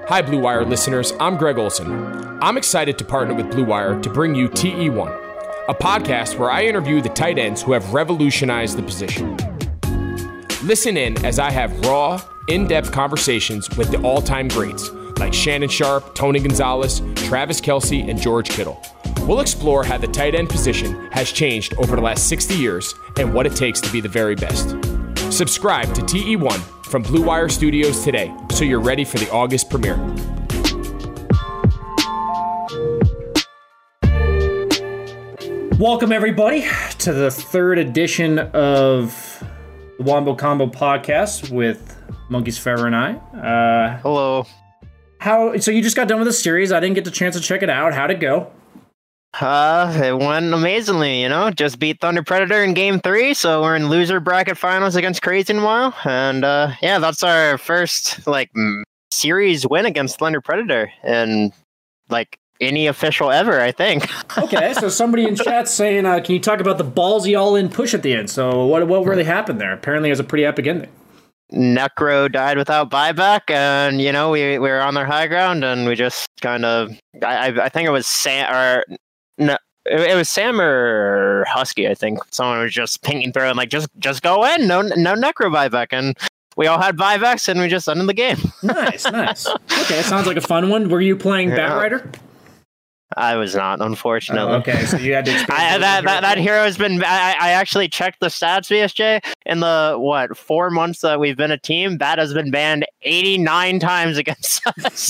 Hi, Blue Wire listeners. I'm Greg Olson. I'm excited to partner with Blue Wire to bring you TE1, a podcast where I interview the tight ends who have revolutionized the position. Listen in as I have raw, in-depth conversations with the all-time greats like Shannon Sharpe, Tony Gonzalez, Travis Kelce, and George Kittle. We'll explore how the tight end position has changed over the last 60 years and what it takes to be the very best. Subscribe to TE1 from Blue Wire Studios today, so you're ready for the August premiere. Welcome, everybody, to the third edition of the Wombo Combo podcast with Monkeys Forever and I. Hello. So you just got done with the series. I didn't get the chance to check it out. How'd it go? It went amazingly, just beat Thunder Predator in game 3, so we're in loser bracket finals against Crazy Noir, and that's our first, series win against Thunder Predator, and, any official ever, I think. Okay, so somebody in chat's saying, can you talk about the ballsy all-in push at the end? So what really happened there? Apparently it was a pretty epic ending. Necro died without buyback, and, we were on their high ground, and we just kind of, I think it was No, it was Sam or Husky, I think. Someone was just pinging through and just go in. No necro buyback. And we all had buybacks and we just ended the game. Nice. Okay, sounds like a fun one. Were you playing Batrider? I was not, unfortunately. Okay, so you had to that hero has been... I actually checked the stats, VSJ. In the, 4 months that we've been a team, Bat has been banned 89 times against us.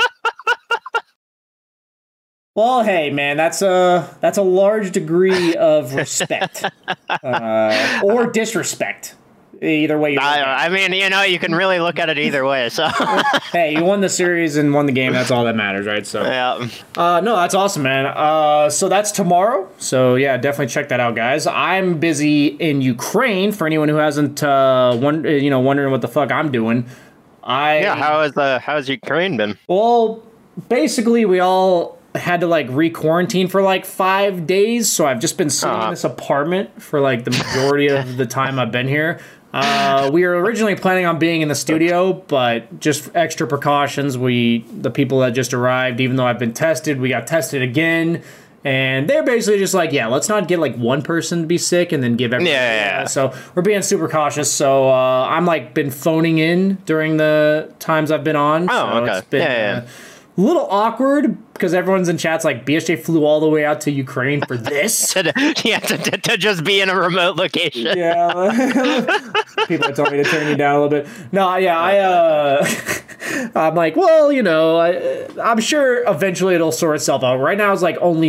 Well, hey, man, that's a large degree of respect or disrespect. Either way, you can really look at it either way. So, hey, you won the series and won the game. That's all that matters, right? So, yeah. No, that's awesome, man. So that's tomorrow. So yeah, definitely check that out, guys. I'm busy in Ukraine. For anyone who hasn't wondering what the fuck I'm doing. How's Ukraine been? Well, basically, we all had to re-quarantine for 5 days, so I've just been sitting in this apartment for the majority of the time I've been here. We were originally planning on being in the studio, but just extra precautions. The people that just arrived, even though I've been tested, we got tested again, and they're basically just let's not get one person to be sick and then give everyone. Yeah. So we're being super cautious. So I'm been phoning in during the times I've been on. Oh, okay. It's been, a little awkward because everyone's in chats BSJ flew all the way out to Ukraine for this. to just be in a remote location. Yeah. People are telling me to turn you down a little bit. No, yeah, I'm I'm sure eventually it'll sort itself out. Right now it's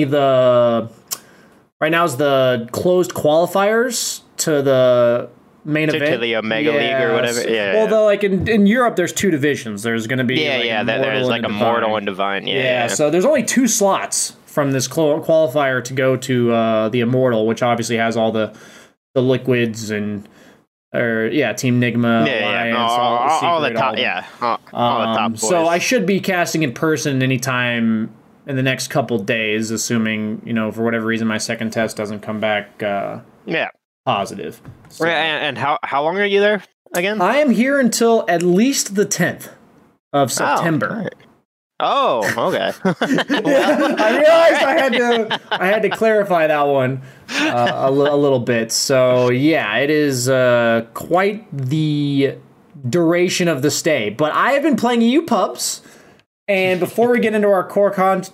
the closed qualifiers to the main event. To the Omega League or whatever. Yeah. Well, though, in Europe, there's 2 divisions. There's going to be there's a Mortal and Divine. Yeah. So there's only 2 slots from this qualifier to go to the Immortal, which obviously has all the Liquids and Team Nigma, Alliance, all the top, all the top boys. So I should be casting in person anytime in the next couple days, assuming for whatever reason my second test doesn't come back. Positive. So, and how long are you there again? I am here until at least the 10th of September. Oh, okay. I realized I had to clarify that one a little bit. So yeah, it is quite the duration of the stay. But I have been playing EU pubs, and before we get into our core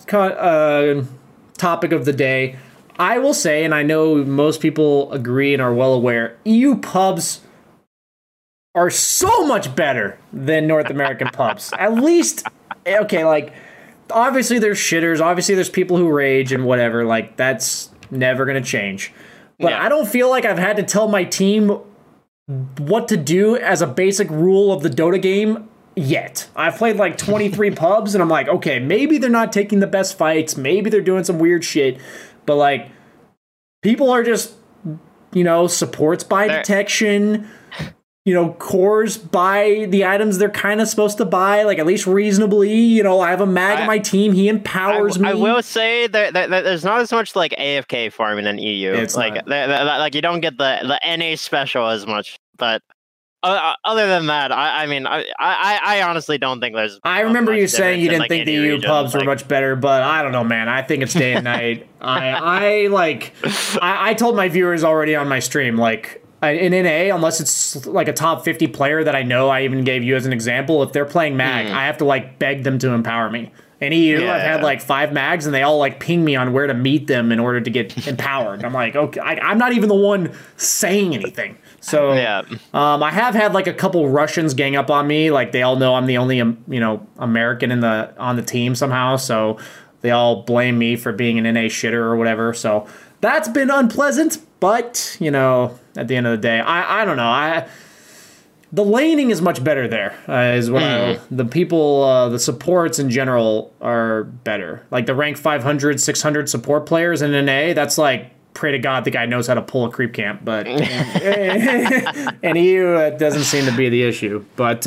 topic of the day, I will say, and I know most people agree and are well aware, EU pubs are so much better than North American pubs. At least, obviously there's shitters, obviously there's people who rage and whatever, that's never going to change. But I don't feel like I've had to tell my team what to do as a basic rule of the Dota game yet. I've played 23 pubs, and I'm okay, maybe they're not taking the best fights, maybe they're doing some weird shit, but people are just, supports by detection, cores buy the items they're kind of supposed to buy, at least reasonably. I have a mag in my team. He empowers me. I will say that there's not as much AFK farming in EU. It's you don't get the NA special as much, but other than that, I mean, I honestly don't think there's. I remember you saying you didn't think the EU pubs were much better, but I don't know, man. I think it's day and night. I told my viewers already on my stream, like, in NA, unless it's like a top 50 player that I know, I even gave you as an example, if they're playing mag, I have to like beg them to empower me. In EU, I've had like 5 mags, and they all like ping me on where to meet them in order to get empowered. I'm like, okay, I'm not even the one saying anything. So I have had like a couple Russians gang up on me. Like they all know I'm the only American on the team somehow. So they all blame me for being an NA shitter or whatever. So that's been unpleasant. But at the end of the day, I don't know. The laning is much better there. Is what the people, the supports in general are better. Like the rank 500, 600 support players in NA, that's like, pray to God the guy knows how to pull a creep camp. But in EU, it doesn't seem to be the issue. But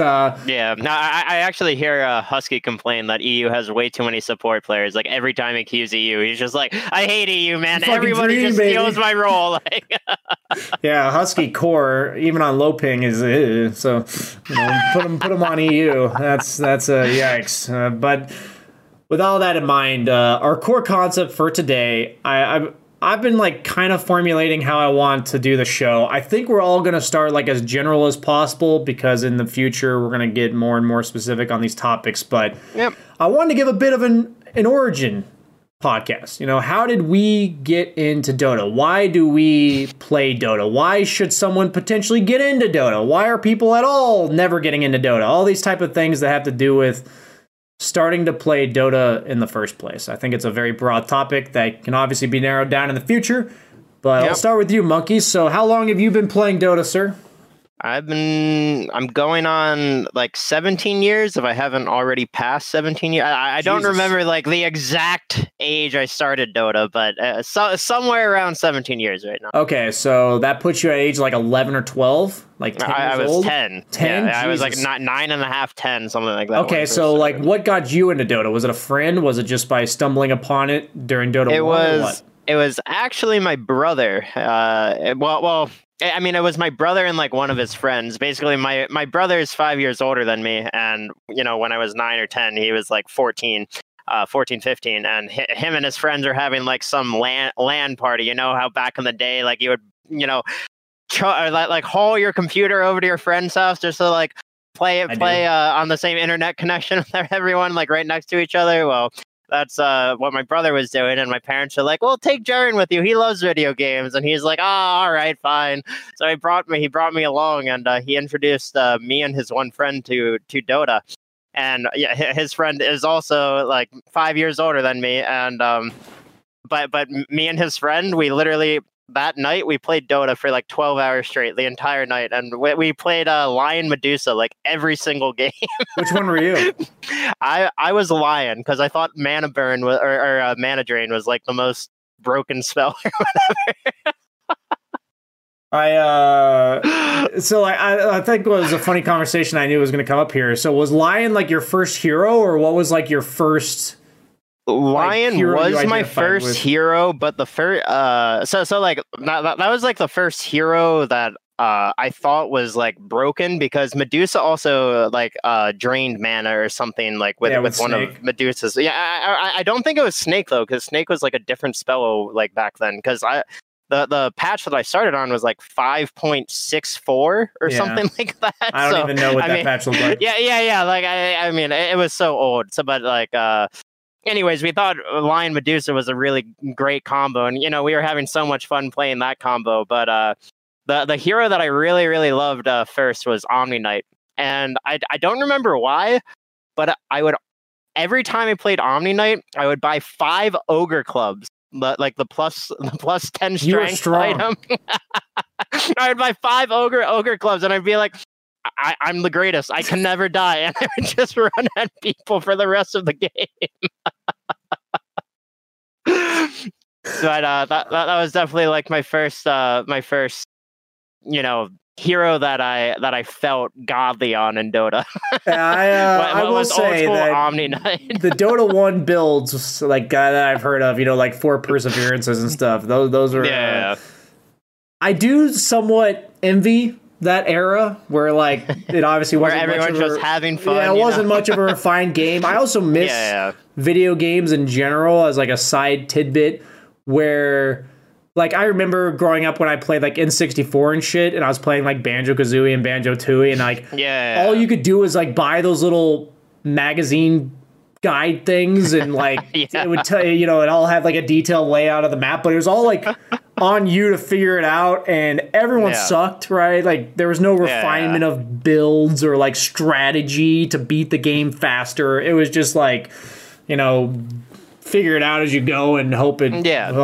I actually hear Husky complain that EU has way too many support players. Like every time he queues EU, he's just like, I hate EU, man. Everybody just steals my role. Yeah, Husky core, even on low ping, is so put him on EU. That's a yikes. But with all that in mind, our core concept for today, I've been like kind of formulating how I want to do the show. I think we're all going to start like as general as possible, because in the future we're going to get more and more specific on these topics. But I wanted to give a bit of an origin podcast. How did we get into Dota? Why do we play Dota? Why should someone potentially get into Dota? Why are people at all never getting into Dota? All these type of things that have to do with starting to play Dota in the first place. I think it's a very broad topic that can obviously be narrowed down in the future. But I'll start with you, Monkeys. So how long have you been playing Dota, sir? I'm going on like 17 years, if I haven't already passed 17 years. I don't remember like the exact age I started Dota, but somewhere around 17 years right now. Okay, so that puts you at age like 11 or 12? Like 10 I was old? 10. 10? Yeah, I was like 9.5, 10, something like that. Okay, so like what got you into Dota? Was it a friend? Was it just by stumbling upon it during Dota 1 or what? It was actually my brother. I mean, it was my brother and like one of his friends. Basically, my brother is 5 years older than me. And, when I was 9 or 10, he was like 14, 15. And him and his friends are having like some LAN party. You know how back in the day, like you would, like haul your computer over to your friend's house just to like play on the same internet connection with everyone like right next to each other. Well, that's what my brother was doing, and my parents are like, well, take Jaren with you. He loves video games. And he's like, oh, all right, fine. So he brought me along, and he introduced me and his one friend to Dota. And his friend is also like 5 years older than me. And but me and his friend, we literally, that night we played Dota for like 12 hours straight, the entire night. And we played Lion Medusa like every single game. Which one were you? I was Lion, because I thought Mana Burn or Mana Drain was like the most broken spell or whatever. So I think it was a funny conversation I knew was going to come up here. So was Lion like your first hero, or what was like your first... Lion was my first hero, but the first so like that was like the first hero that I thought was like broken, because Medusa also like drained mana or something like with one Snake. Of Medusa's. Yeah, I don't think it was Snake though, because Snake was like a different spell like back then. Because the patch that I started on was like 5.64 or something like that. I don't even know what that patch looked like. Yeah. Like I mean, it was so old. So, but like. Anyways, we thought Lion Medusa was a really great combo, and we were having so much fun playing that combo. But the hero that I really, really loved first was Omni Knight, and I don't remember why, but I would, every time I played Omni Knight, I would buy 5 ogre clubs, like the plus 10 strength item. I would buy 5 ogre clubs, and I'd be like, I'm the greatest. I can never die. And I would just run at people for the rest of the game. But that was definitely like my first hero that I felt godly on in Dota. I will say that Omni Knight. The Dota 1 builds like that I've heard of, like 4 perseverances and stuff. Those are I do somewhat envy that era where like it obviously Where wasn't everyone's just having fun. Yeah, it wasn't much of a refined game. I also miss video games in general as like a side tidbit where like I remember growing up when I played like N64 and shit, and I was playing like Banjo-Kazooie and Banjo-Tooie, and like all you could do was like buy those little magazine guide things, and like it would tell you, you know, it all had like a detailed layout of the map, but it was all like on you to figure it out, and everyone sucked, right? Like there was no refinement of builds or like strategy to beat the game faster. It was just like, you know, figure it out as you go and hope it.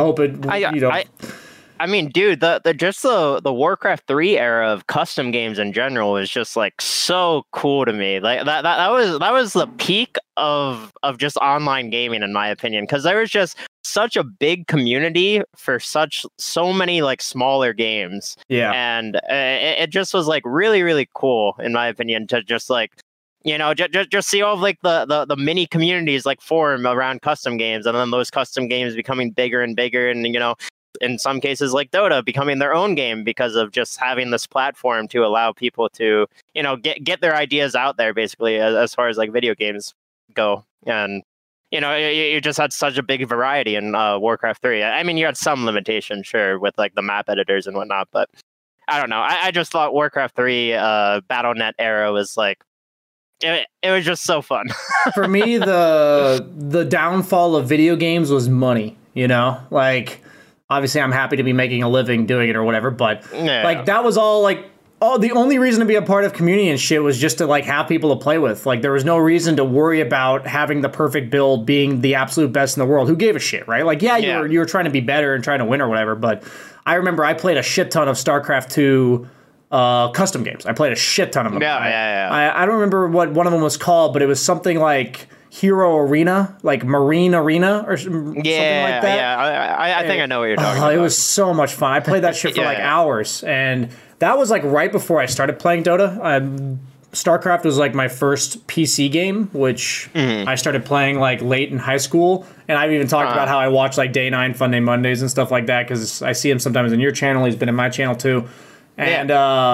I mean, dude, the Warcraft 3 era of custom games in general was just like so cool to me. Like that was the peak of just online gaming, in my opinion, because there was just such a big community for so many like smaller games. Yeah, and it just was like really, really cool, in my opinion, to just like, you know, just see all of like the mini communities like form around custom games, and then those custom games becoming bigger and bigger, and you know, in some cases like Dota becoming their own game because of just having this platform to allow people to, you know, get their ideas out there, basically, as far as like video games go. And you know, you just had such a big variety in Warcraft 3. I mean, you had some limitations, sure, with like the map editors and whatnot, but I don't know. I just thought Warcraft 3 Battle.net era was like, it was just so fun. For me, the downfall of video games was money, you know? Like, obviously I'm happy to be making a living doing it or whatever, but like that was all like, the only reason to be a part of community and shit was just to like have people to play with. Like there was no reason to worry about having the perfect build, being the absolute best in the world. Who gave a shit, right? Like, you were trying to be better and trying to win or whatever, but I remember I played a shit ton of StarCraft 2 custom games. I played a shit ton of them. I don't remember what one of them was called, but it was something like Hero Arena, like Marine Arena or something like that. Yeah, I think I know what you're talking about. It was so much fun. I played that shit for hours, and that was like right before I started playing Dota. StarCraft was like my first PC game, which I started playing like late in high school. And I've even talked about how I watch like Day 9 Fun Day Mondays and stuff like that, because I see him sometimes in your channel. He's been in my channel too. And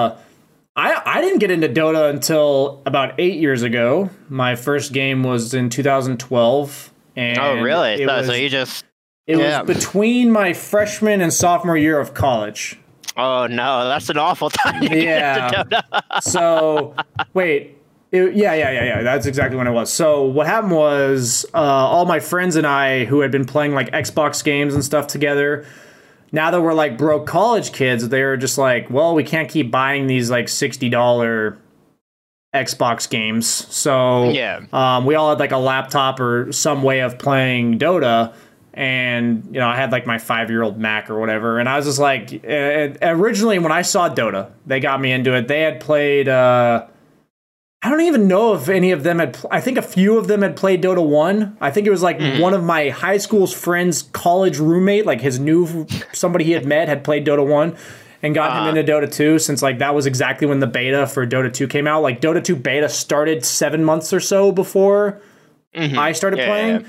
I didn't get into Dota until about 8 years ago. My first game was in 2012. And oh, really? It was between my freshman and sophomore year of college. Oh, no, that's an awful time to get into Dota. So, wait. That's exactly when it was. So what happened was all my friends and I, who had been playing like Xbox games and stuff together, now that we're like broke college kids, they're just like, well, we can't keep buying these like $60 Xbox games. So we all had like a laptop or some way of playing Dota. And, you know, I had like my 5-year-old Mac or whatever. And I was just like, originally when I saw Dota, they got me into it. They had played, I don't even know if any of them had, I think a few of them had played Dota 1. I think it was like one of my high school's friends' college roommate, like somebody he had met had played Dota 1 and got him into Dota 2, since like that was exactly when the beta for Dota 2 came out. Like Dota 2 beta started 7 months or so before I started playing.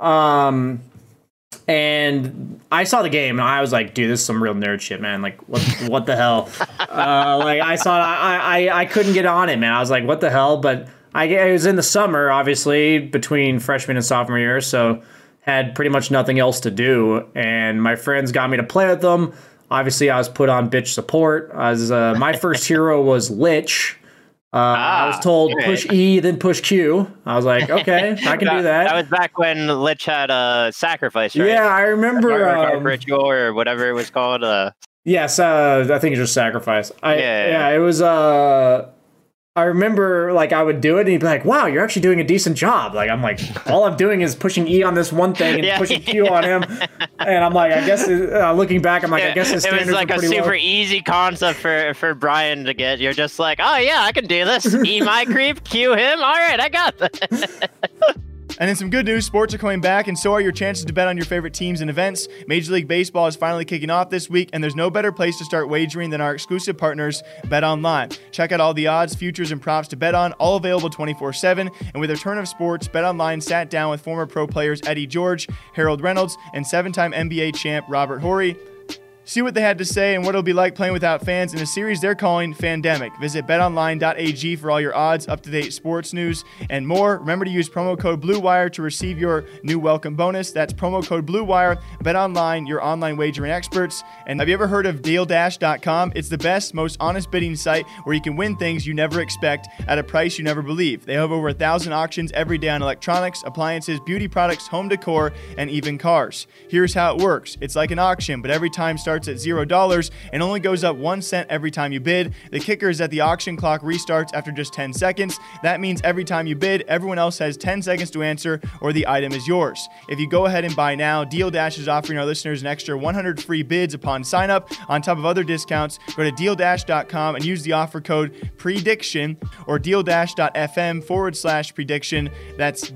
And I saw the game and I was like, dude, this is some real nerd shit, man. Like, what the hell? Like I couldn't get on it, man. I was like, what the hell? But it was in the summer, obviously, between freshman and sophomore year, so had pretty much nothing else to do. And my friends got me to play with them. Obviously, I was put on bitch support. My first hero was Lich. I was told push E, then push Q. I was like, okay, I can do that. That was back when Lich had a sacrifice, right? Yeah, I remember. Ritual or whatever it was called. Yes, I think it's just sacrifice. It was. I remember, like, I would do it, and he'd be like, wow, you're actually doing a decent job. Like, I'm like, all I'm doing is pushing E on this one thing and pushing Q on him. And I'm like, I guess, looking back, I'm like, I guess his standards are pretty low. It was like a super easy concept for Brian to get. You're just like, oh, yeah, I can do this. E my creep, Q him. All right, I got that. And in some good news, sports are coming back, and so are your chances to bet on your favorite teams and events. Major League Baseball is finally kicking off this week, and there's no better place to start wagering than our exclusive partners, BetOnline. Check out all the odds, futures, and props to bet on, all available 24/7. And with a return of sports, BetOnline sat down with former pro players Eddie George, Harold Reynolds, and 7-time NBA champ Robert Horry See what they had to say and what it'll be like playing without fans in a series they're calling Fandemic. Visit betonline.ag for all your odds, up-to-date sports news, and more. Remember to use promo code BlueWire to receive your new welcome bonus. That's promo code BlueWire. BetOnline, your online wagering experts. And have you ever heard of DealDash.com? It's the best, most honest bidding site where you can win things you never expect at a price you never believe. They have over 1,000 auctions every day on electronics, appliances, beauty products, home decor, and even cars. Here's how it works. It's like an auction, but every time starts at $0 and only goes up 1 cent every time you bid. The kicker is that the auction clock restarts after just 10 seconds. That means every time you bid, everyone else has 10 seconds to answer or the item is yours. If you go ahead and buy now, Deal Dash is offering our listeners an extra 100 free bids upon sign up. On top of other discounts, go to DealDash.com and use the offer code PREDICTION or DealDash.fm/prediction. That's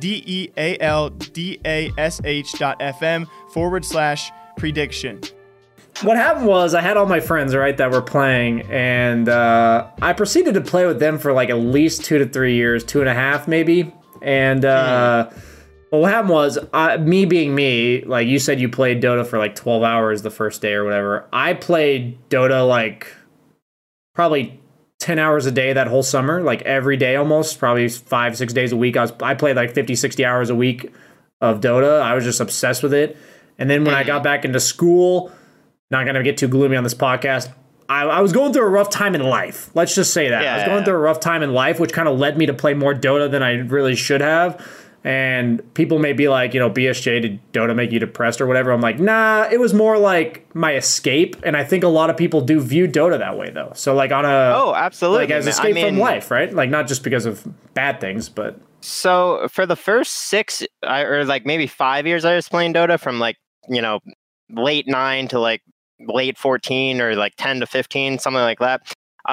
DealDash.fm/prediction. What happened was I had all my friends, right, that were playing, and I proceeded to play with them for like at least 2 to 3 years, 2.5 maybe. And well, what happened was, me being me, like you said, you played Dota for like 12 hours the first day or whatever. I played Dota like probably 10 hours a day that whole summer, like every day almost, probably 5-6 days a week. I played like 50-60 hours a week of Dota. I was just obsessed with it. And then when I got back into school, not going to get too gloomy on this podcast, I was going through a rough time in life. Let's just say that. I was going through a rough time in life, which kind of led me to play more Dota than I really should have. And people may be like, BSJ, did Dota make you depressed or whatever? I'm like, nah, it was more like my escape. And I think a lot of people do view Dota that way, though. So like on a... Oh, absolutely. Like as escape from life, right? Like not just because of bad things, but... So for the first 6 or like maybe 5 years I was playing Dota from like, late 9 to like late 14 or like 10 to 15, something like that.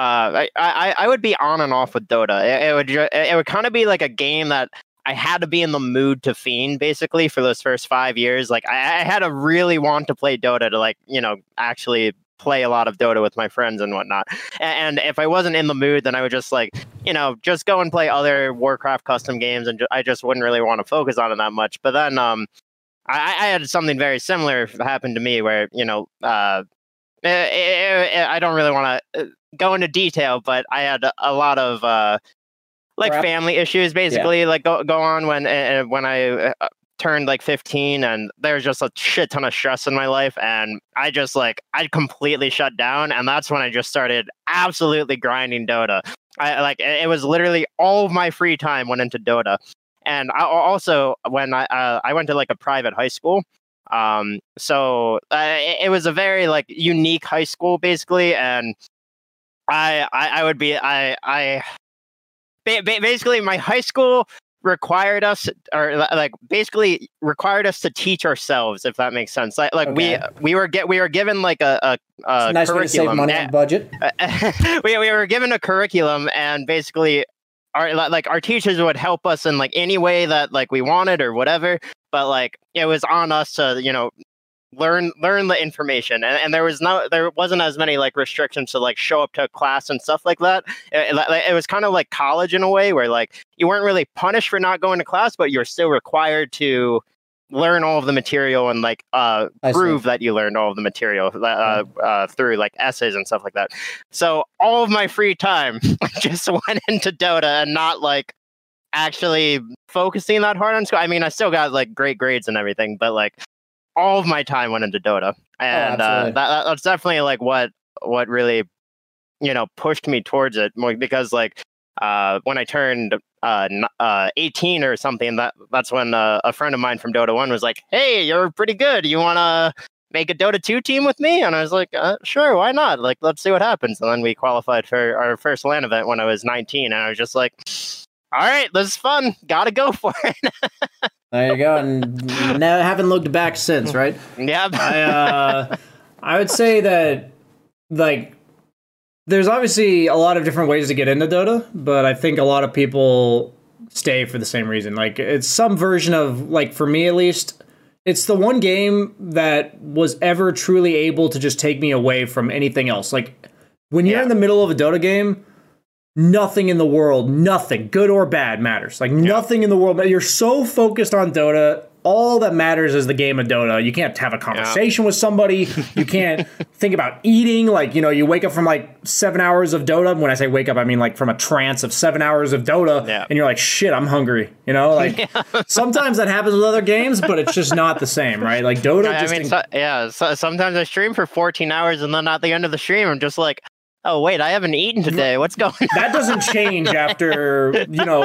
I would be on and off with Dota. It would kind of be like a game that I had to be in the mood to fiend basically for those first 5 years. Like I had to really want to play Dota to like, actually play a lot of Dota with my friends and whatnot. And if I wasn't in the mood, then I would just like, just go and play other Warcraft custom games. And I just wouldn't really want to focus on it that much. But then, I had something very similar happen to me where, I don't really want to go into detail, but I had a lot of family issues basically like go on when I turned like 15, and there was just a shit ton of stress in my life, and I completely shut down, and that's when I just started absolutely grinding Dota. It was literally all of my free time went into Dota. And I also, when I went to like a private high school, so it was a very like unique high school basically, and basically my high school required us to teach ourselves, if that makes sense. Okay. we were given like a nice way to save money on budget. we were given a curriculum, and basically our teachers would help us in like any way that like we wanted or whatever, but like it was on us to learn the information, and there wasn't as many like restrictions to like show up to class and stuff like that. It was kind of like college in a way, where like you weren't really punished for not going to class, but you're still required to learn all of the material and like prove that you learned all of the material through like essays and stuff like that. So all of my free time just went into Dota and not like actually focusing that hard on school. I mean, I still got like great grades and everything, but like all of my time went into Dota, and that's definitely like what really pushed me towards it more, because like when I turned 18 or something, that's when a friend of mine from Dota 1 was like, hey, you're pretty good, you want to make a Dota 2 team with me? And I was like, sure, why not? Like, let's see what happens. And then we qualified for our first LAN event when I was 19, and I was just like, all right, this is fun, gotta go for it. There you go, and never haven't looked back since, right? Yeah. I would say that like there's obviously a lot of different ways to get into Dota, but I think a lot of people stay for the same reason. Like it's some version of, like for me at least, it's the one game that was ever truly able to just take me away from anything else. Like when you're in the middle of a Dota game, nothing in the world, nothing, good or bad, matters. Like nothing in the world. You're so focused on Dota all that matters is the game of Dota. You can't have a conversation with somebody. You can't think about eating. Like, you know, you wake up from like 7 hours of Dota. When I say wake up, I mean like from a trance of 7 hours of Dota. Yeah. And you're like, shit, I'm hungry. You know, like sometimes that happens with other games, but it's just not the same, right? Like Dota sometimes I stream for 14 hours and then at the end of the stream, I'm just like, oh, wait, I haven't eaten today. What's going on? That doesn't change after,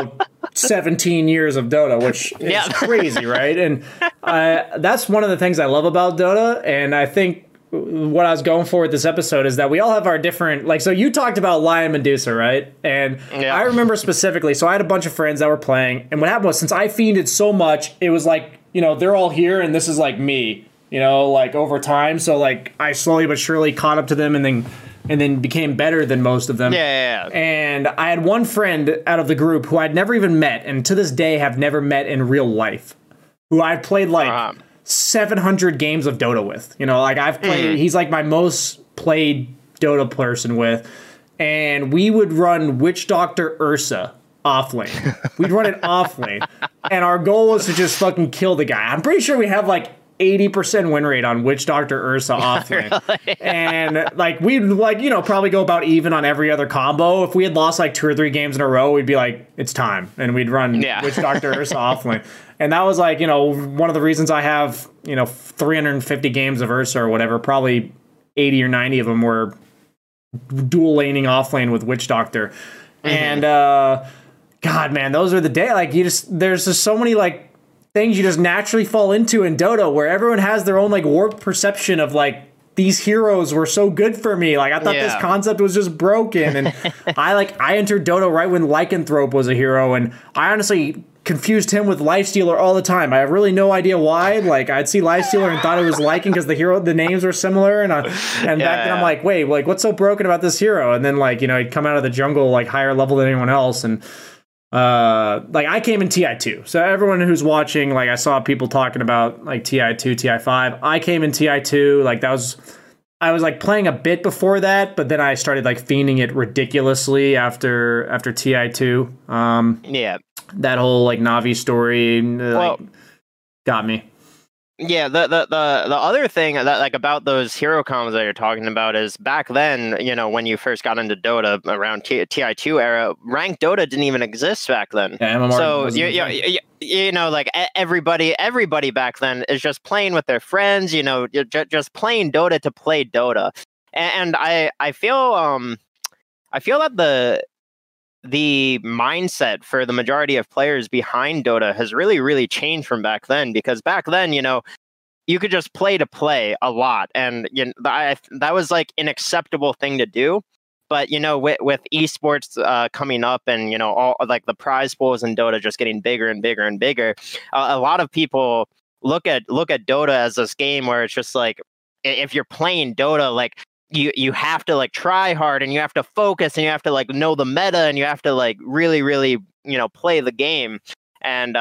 17 years of Dota, which is crazy, right? And that's one of the things I love about Dota. And I think what I was going for with this episode is that we all have our different, like, so you talked about Lion Medusa, right? And I remember specifically, so I had a bunch of friends that were playing. And what happened was, since I fiended so much, it was like, they're all here and this is like me, like over time. So like I slowly but surely caught up to them and then became better than most of them. Yeah. And I had one friend out of the group who I'd never even met, and to this day have never met in real life, who I've played like 700 games of Dota with. Like I've played, he's like my most played Dota person with, and we would run Witch Doctor Ursa offlane. We'd run it offlane, and our goal was to just fucking kill the guy. I'm pretty sure we have like 80% win rate on Witch Doctor Ursa offlane. Really? And like we'd like, probably go about even on every other combo. If we had lost like 2 or 3 games in a row, we'd be like, it's time. And we'd run Witch Doctor Ursa offlane. And that was like, one of the reasons I have, 350 games of Ursa or whatever, probably 80 or 90 of them were dual laning offlane with Witch Doctor. Mm-hmm. And God, man, those are the day. Like there's just so many like things you just naturally fall into in Dota, where everyone has their own like warped perception of like, these heroes were so good for me. Like I thought this concept was just broken. And I entered Dota right when Lycanthrope was a hero, and I honestly confused him with Lifestealer all the time. I have really no idea why. Like I'd see Lifestealer and thought it was Lycan because the names were similar, and back then I'm like, wait, like what's so broken about this hero? And then like he'd come out of the jungle like higher level than anyone else, and like I came in TI2. So everyone who's watching, like I saw people talking about like TI2, TI5. I came in TI2. Like I was like playing a bit before that, but then I started like fiending it ridiculously after TI2. That whole like Na'Vi story got me. Yeah, the other thing that like about those hero combos that you're talking about is back then, when you first got into Dota around TI2 era, ranked Dota didn't even exist back then. Yeah, MMR so like everybody back then is just playing with their friends, just playing Dota to play Dota, and I feel that the mindset for the majority of players behind Dota has really, really changed from back then, because back then, you could just play to play a lot. And that was like an acceptable thing to do. But, with esports coming up and, all like the prize pools in Dota just getting bigger and bigger and bigger, a lot of people look at Dota as this game where it's just like, if you're playing Dota, like, you have to like try hard and you have to focus and you have to like know the meta and you have to like really, really, play the game. And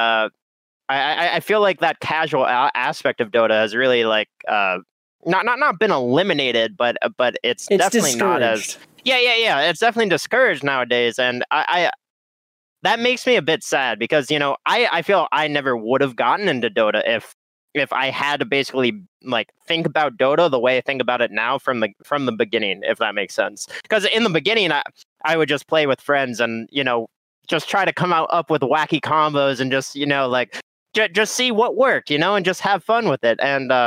I feel like that casual aspect of Dota has really like not been eliminated, but it's definitely not as it's definitely discouraged nowadays. And I that makes me a bit sad because I feel I never would have gotten into Dota if I had to basically like think about Dota the way I think about it now from the beginning, if that makes sense. Because in the beginning, I would just play with friends and just try to come up with wacky combos and just like just see what worked, and just have fun with it.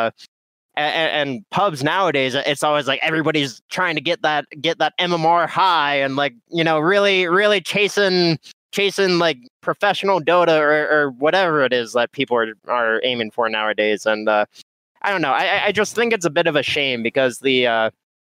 And pubs nowadays, it's always like everybody's trying to get that MMR high and like really, really chasing like professional Dota or whatever it is that people are aiming for nowadays. And I don't know. I just think it's a bit of a shame because the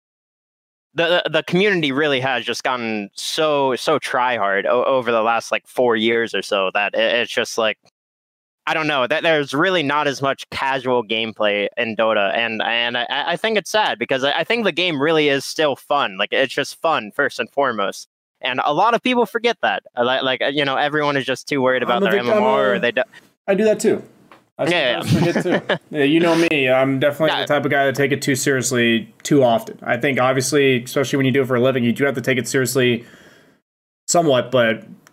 community really has just gotten so try hard over the last like 4 years or so that it's just like, I don't know, that there's really not as much casual gameplay in Dota. And I think it's sad because I think the game really is still fun. Like it's just fun first and foremost. And a lot of people forget that. Like everyone is just too worried about their MMR. Or they do. I do that too. I forget too. Yeah, you know me. I'm definitely the type of guy to take it too seriously too often. I think obviously, especially when you do it for a living, you do have to take it seriously somewhat, but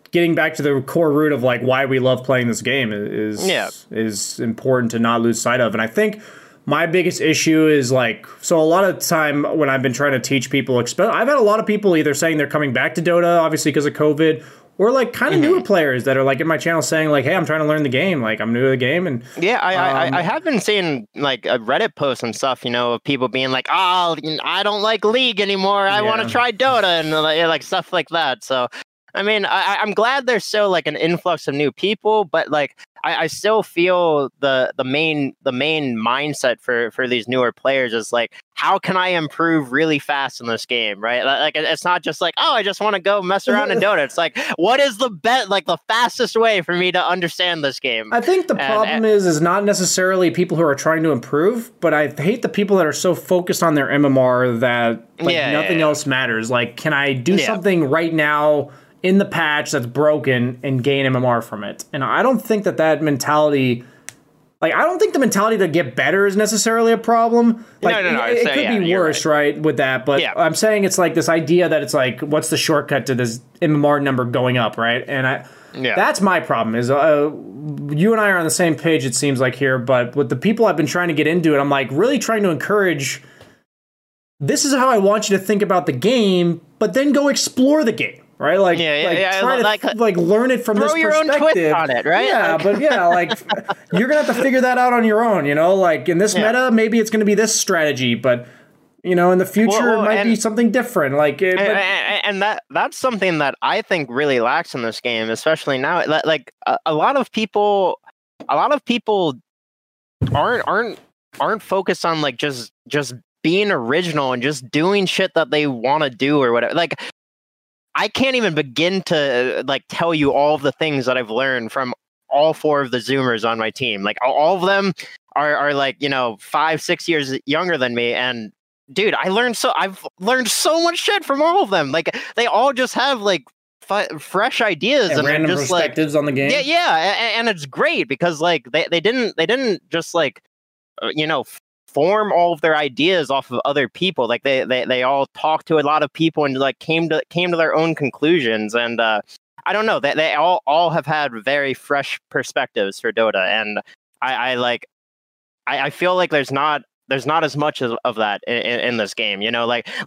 getting back to the core root of like why we love playing this game is important to not lose sight of. And I think my biggest issue is like, so a lot of time when I've been trying to teach people, I've had a lot of people either saying they're coming back to Dota, obviously because of COVID, or like kind of newer players that are like in my channel saying like, hey, I'm trying to learn the game. Like I'm new to the game. And yeah, I have been seeing like Reddit posts and stuff, you know, of people being like, oh, I don't like League anymore. I want to try Dota and like stuff like that. So, I mean, I'm glad there's still like an influx of new people, but like I still feel the main mindset for these newer players is like, how can I improve really fast in this game, right? Like it's not just like, oh, I just want to go mess around in Dota. It's like, what is the fastest way for me to understand this game? I think the problem is not necessarily people who are trying to improve, but I hate the people that are so focused on their MMR that like nothing else matters. Like, can I do something right now in the patch that's broken and gain MMR from it? And I don't think that mentality, like, I don't think the mentality to get better is necessarily a problem. Like, no. It could be worse, right, with that. But I'm saying it's like this idea that it's like, what's the shortcut to this MMR number going up, right? And that's my problem is you and I are on the same page, it seems like here. But with the people I've been trying to get into it, I'm like really trying to encourage, this is how I want you to think about the game, but then go explore the game. Right, like, try to learn it from this perspective. Throw your own twist on it, right? Yeah, but like you're gonna have to figure that out on your own. You know, like in this meta, maybe it's gonna be this strategy, but you know, in the future, it might be something different. Like, and that's something that I think really lacks in this game, especially now. Like a lot of people aren't focused on like just being original and just doing shit that they want to do or whatever. Like, I can't even begin to like tell you all of the things that I've learned from all 4 of the Zoomers on my team. Like all of them are like, you know, 5-6 years younger than me. And dude, I've learned so much shit from all of them. Like they all just have like fresh ideas and random just perspectives on the game. And it's great because like they didn't just like you know, form all of their ideas off of other people. Like they all talked to a lot of people and like came to their own conclusions. And I don't know, they all have had very fresh perspectives for Dota. And I feel like there's not as much of that in this game, you know,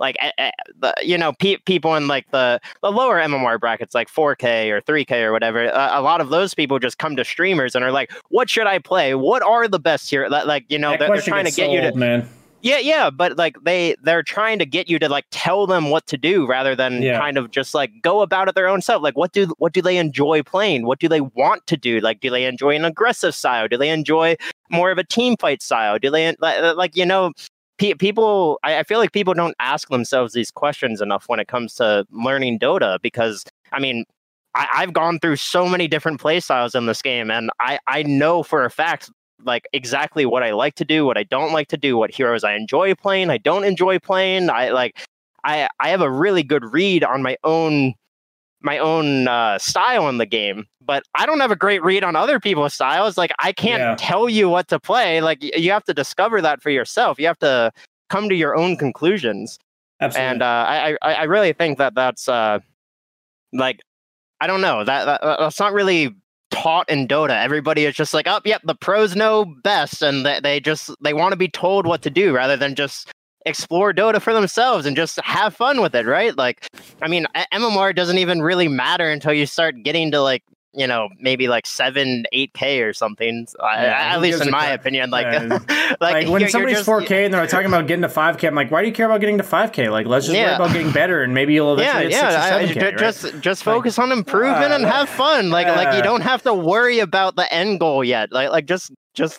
you know, people in like the lower MMR brackets, like 4K or 3K or whatever. A lot of those people just come to streamers and are like, what should I play? What are the best here? Like, you know, they're trying to get you to, man. Yeah, but like they're trying to get you to like tell them what to do rather than kind of just like go about it their own self. Like what do they enjoy playing? What do they want to do? Like, do they enjoy an aggressive style? Do they enjoy more of a team fight style? Do they like, you know, people, I feel like people don't ask themselves these questions enough when it comes to learning Dota, because I mean, I've gone through so many different play styles in this game, and I know for a fact like exactly what I like to do, what I don't like to do, what heroes I enjoy playing, I don't enjoy playing. I have a really good read on my own style in the game, but I don't have a great read on other people's styles. Like I can't tell you what to play. Like you have to discover that for yourself. You have to come to your own conclusions. Absolutely. And I really think that's like, I don't know, that's not really taught in Dota. Everybody is just like, oh, yep, the pros know best, and they want to be told what to do rather than just explore Dota for themselves and just have fun with it, right? Like, I mean, MMR doesn't even really matter until you start getting to like, you know, maybe like 7-8K or something. At least in my opinion, like, like when somebody's 4K and they're talking about getting to 5K, I'm like, why do you care about getting to 5K? Like, let's just worry about getting better, and maybe you'll eventually hit 6 or 7K, right? Just focus on improvement and have fun. Like you don't have to worry about the end goal yet. Like just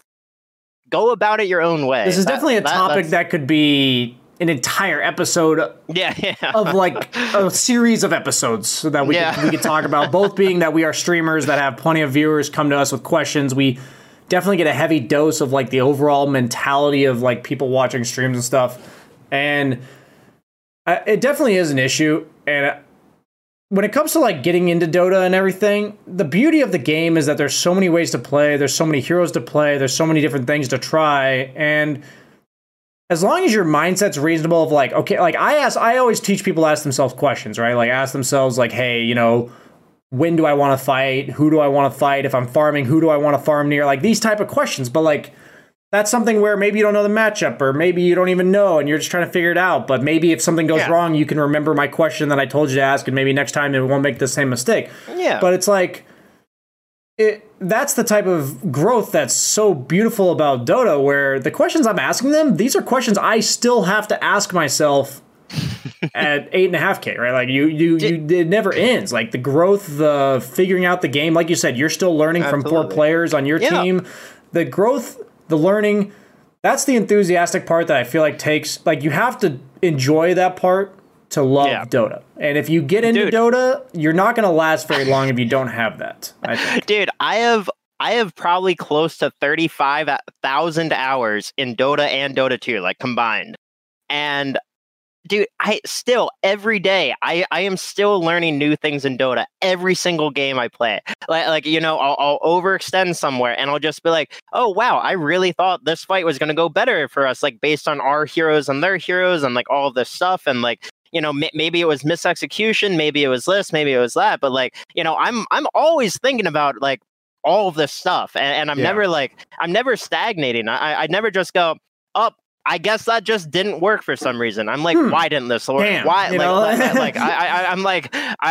go about it your own way. This is definitely a topic that could be an entire episode of like a series of episodes so that we could talk about, both being that we are streamers that have plenty of viewers come to us with questions. We definitely get a heavy dose of like the overall mentality of like people watching streams and stuff. And it definitely is an issue. And when it comes to like getting into Dota and everything, the beauty of the game is that there's so many ways to play. There's so many heroes to play. There's so many different things to try. And as long as your mindset's reasonable of like, okay, like I always teach people to ask themselves questions, right? Like ask themselves like, hey, you know, when do I want to fight? Who do I want to fight? If I'm farming, who do I want to farm near? Like these type of questions. But like, that's something where maybe you don't know the matchup, or maybe you don't even know and you're just trying to figure it out. But maybe if something goes wrong, you can remember my question that I told you to ask, and maybe next time it won't make the same mistake. Yeah. But it's like, that's the type of growth that's so beautiful about Dota, where the questions I'm asking them, these are questions I still have to ask myself at 8.5K, right? Like it never ends. Like the growth, the figuring out the game, like you said, you're still learning from 4 players on your team. The growth, the learning, that's the enthusiastic part that I feel like takes, like you have to enjoy that part to love Dota. And if you get into Dota, you're not going to last very long if you don't have that, I think. Dude, I have probably close to 35,000 hours in Dota and Dota 2, like combined. And dude, I still every day I am still learning new things in Dota every single game I play. Like you know, I'll overextend somewhere and I'll just be like, oh wow, I really thought this fight was gonna go better for us, like based on our heroes and their heroes and like all of this stuff. And like, you know, maybe it was misexecution, maybe it was this, maybe it was that. But like, you know, I'm always thinking about like all of this stuff, and I'm never stagnating. I never just go up. I guess that just didn't work for some reason. I'm like, why didn't this work? Damn, why? like, I'm like,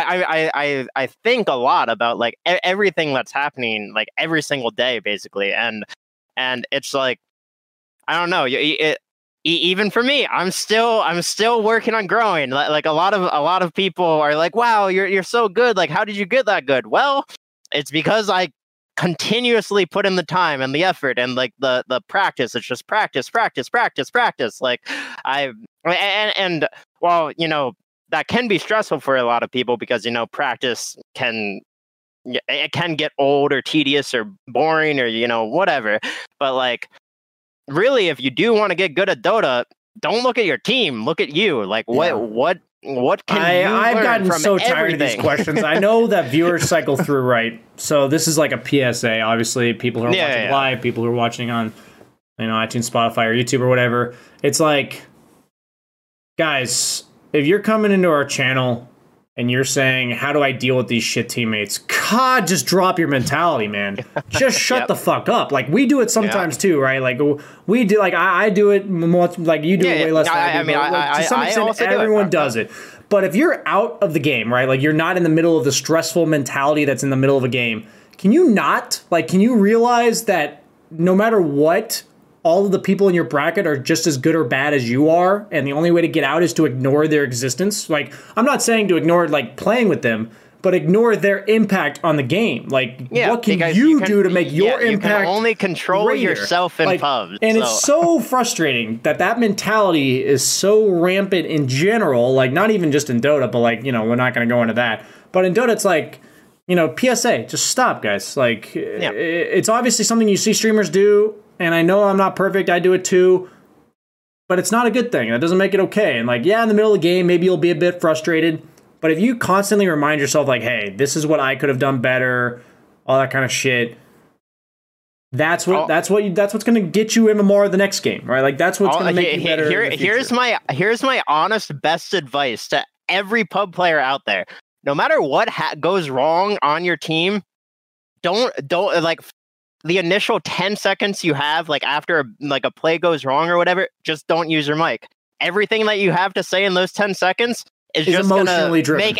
I think a lot about like everything that's happening, like every single day, basically, and it's like, I don't know. Even for me, I'm still working on growing. Like a lot of people are like, wow, you're so good. Like, how did you get that good? Well, it's because I continuously put in the time and the effort and like the practice. It's just practice. Like and well, you know, that can be stressful for a lot of people because, you know, practice can get old or tedious or boring or, you know, whatever. But like, really, if you do want to get good at Dota, don't look at your team, look at you. Like what can you I've learn gotten from so tired everything? of these questions. I know that viewers cycle through, right? So this is like a PSA. Obviously, people who are watching live, people who are watching on, you know, iTunes, Spotify, or YouTube or whatever. It's like, guys, if you're coming into our channel and you're saying, how do I deal with these shit teammates? God, just drop your mentality, man. Just shut the fuck up. Like, we do it sometimes too, right? Like, we do, like, I do it much, like, you do it way less than I do. To some extent, everyone does it. But if you're out of the game, right? Like, you're not in the middle of the stressful mentality that's in the middle of a game, can you realize that no matter what, all of the people in your bracket are just as good or bad as you are, and the only way to get out is to ignore their existence? Like, I'm not saying to ignore, like, playing with them, but ignore their impact on the game. Like, what can you do to make your impact? You can only control greater? yourself in pubs. And it's so frustrating that mentality is so rampant in general, like, not even just in Dota, but, like, you know, we're not going to go into that. But in Dota, it's like, you know, PSA, just stop, guys. Like, it's obviously something you see streamers do, and I know I'm not perfect, I do it too, but it's not a good thing. That doesn't make it okay. And like, in the middle of the game, maybe you'll be a bit frustrated, but if you constantly remind yourself like, hey, this is what I could have done better, all that kind of shit, that's what's going to get you MMR the next game, right? Like, that's what's going to make you better. Here's my honest best advice to every pub player out there. No matter what goes wrong on your team, don't like, the initial 10 seconds you have, like after like a play goes wrong or whatever, just don't use your mic. Everything that you have to say in those 10 seconds is just emotionally driven.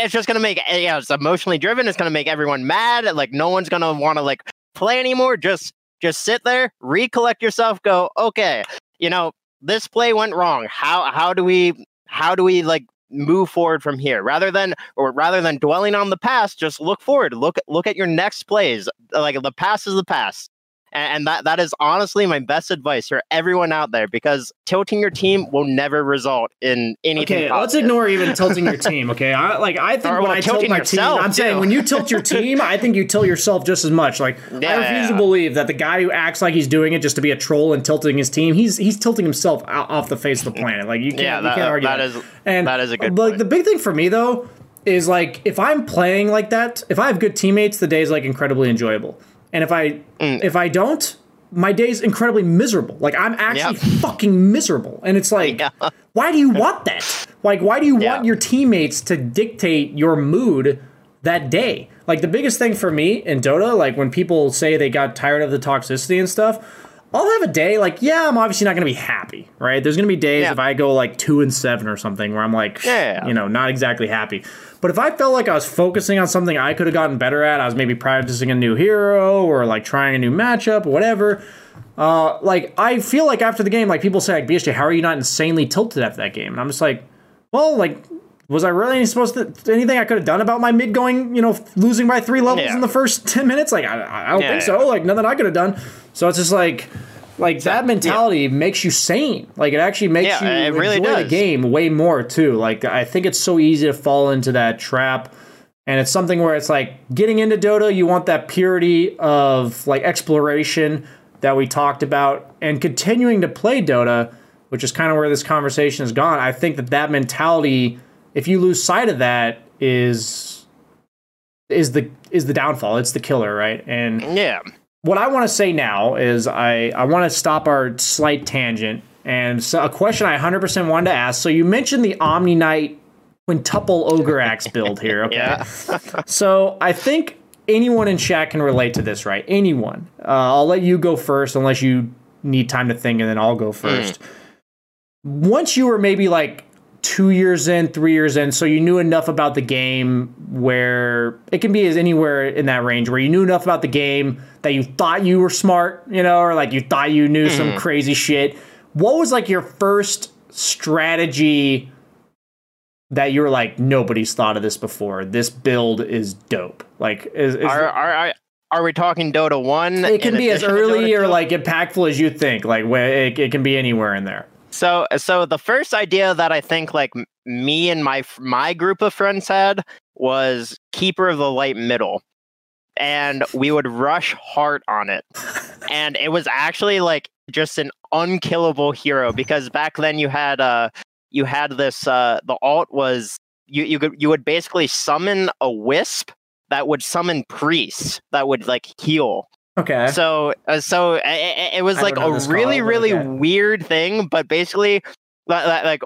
It's emotionally driven. It's going to make everyone mad. Like, no one's going to want to like play anymore. Just sit there, recollect yourself, go, okay, you know, this play went wrong. How do we like move forward from here? Rather than dwelling on the past, just look forward. Look at your next plays. Like, the past is the past. And that is honestly my best advice for everyone out there, because tilting your team will never result in anything. Okay, positive. Let's ignore even tilting your team. Okay, I think when I tilt my team, I'm saying when you tilt your team, I think you tilt yourself just as much. Like, I refuse to believe that the guy who acts like he's doing it just to be a troll and tilting his team, he's tilting himself off the face of the planet. Like, you can't argue that. That is a good point. Point. The big thing for me though is like, if I'm playing like that, if I have good teammates, the day is like incredibly enjoyable. And if I don't, my day's incredibly miserable. Like, I'm actually fucking miserable. And it's like, why do you want that? Like, why do you want your teammates to dictate your mood that day. Like the biggest thing for me in Dota, like when people say they got tired of the toxicity and stuff, I'll have a day like, yeah, I'm obviously not going to be happy, right? There's going to be days if I go like 2-7 or something where I'm like, not exactly happy. But if I felt like I was focusing on something I could have gotten better at, I was maybe practicing a new hero or like trying a new matchup or whatever. Like I feel like after the game, like people say like, BSJ, how are you not insanely tilted after that game? And I'm just like, well, like, was I really supposed to anything I could have done about my mid going, losing by 3 levels in the first 10 minutes? Like, I don't think so. Like, nothing I could have done. So it's just like that mentality makes you sane. Like, it actually makes you enjoy the game way more, too. Like, I think it's so easy to fall into that trap. And it's something where it's like getting into Dota, you want that purity of like exploration that we talked about, and continuing to play Dota, which is kind of where this conversation has gone. I think that mentality, if you lose sight of that, is the downfall. It's the killer, right? And what I want to say now is I want to stop our slight tangent, and so a question I 100% wanted to ask. So you mentioned the Omni Knight quintuple Ogre Axe build here, okay? So I think anyone in chat can relate to this, right? Anyone. I'll let you go first unless you need time to think, and then I'll go first. Once you were maybe like 2 years in, 3 years in, so you knew enough about the game where it can be as anywhere in that range, where you knew enough about the game that you thought you were smart, or like you thought you knew some crazy shit. What was like your first strategy that you were like, nobody's thought of this before? This build is dope. Like, are we talking Dota 1? It can be as early or like impactful as you think. Like, it can be anywhere in there. So the first idea that I think like me and my group of friends had was Keeper of the Light Middle, and we would rush Heart on it, and it was actually like just an unkillable hero, because back then you had this the alt was you would basically summon a wisp that would summon priests that would like heal. Okay. So it was like a really weird thing, but basically, like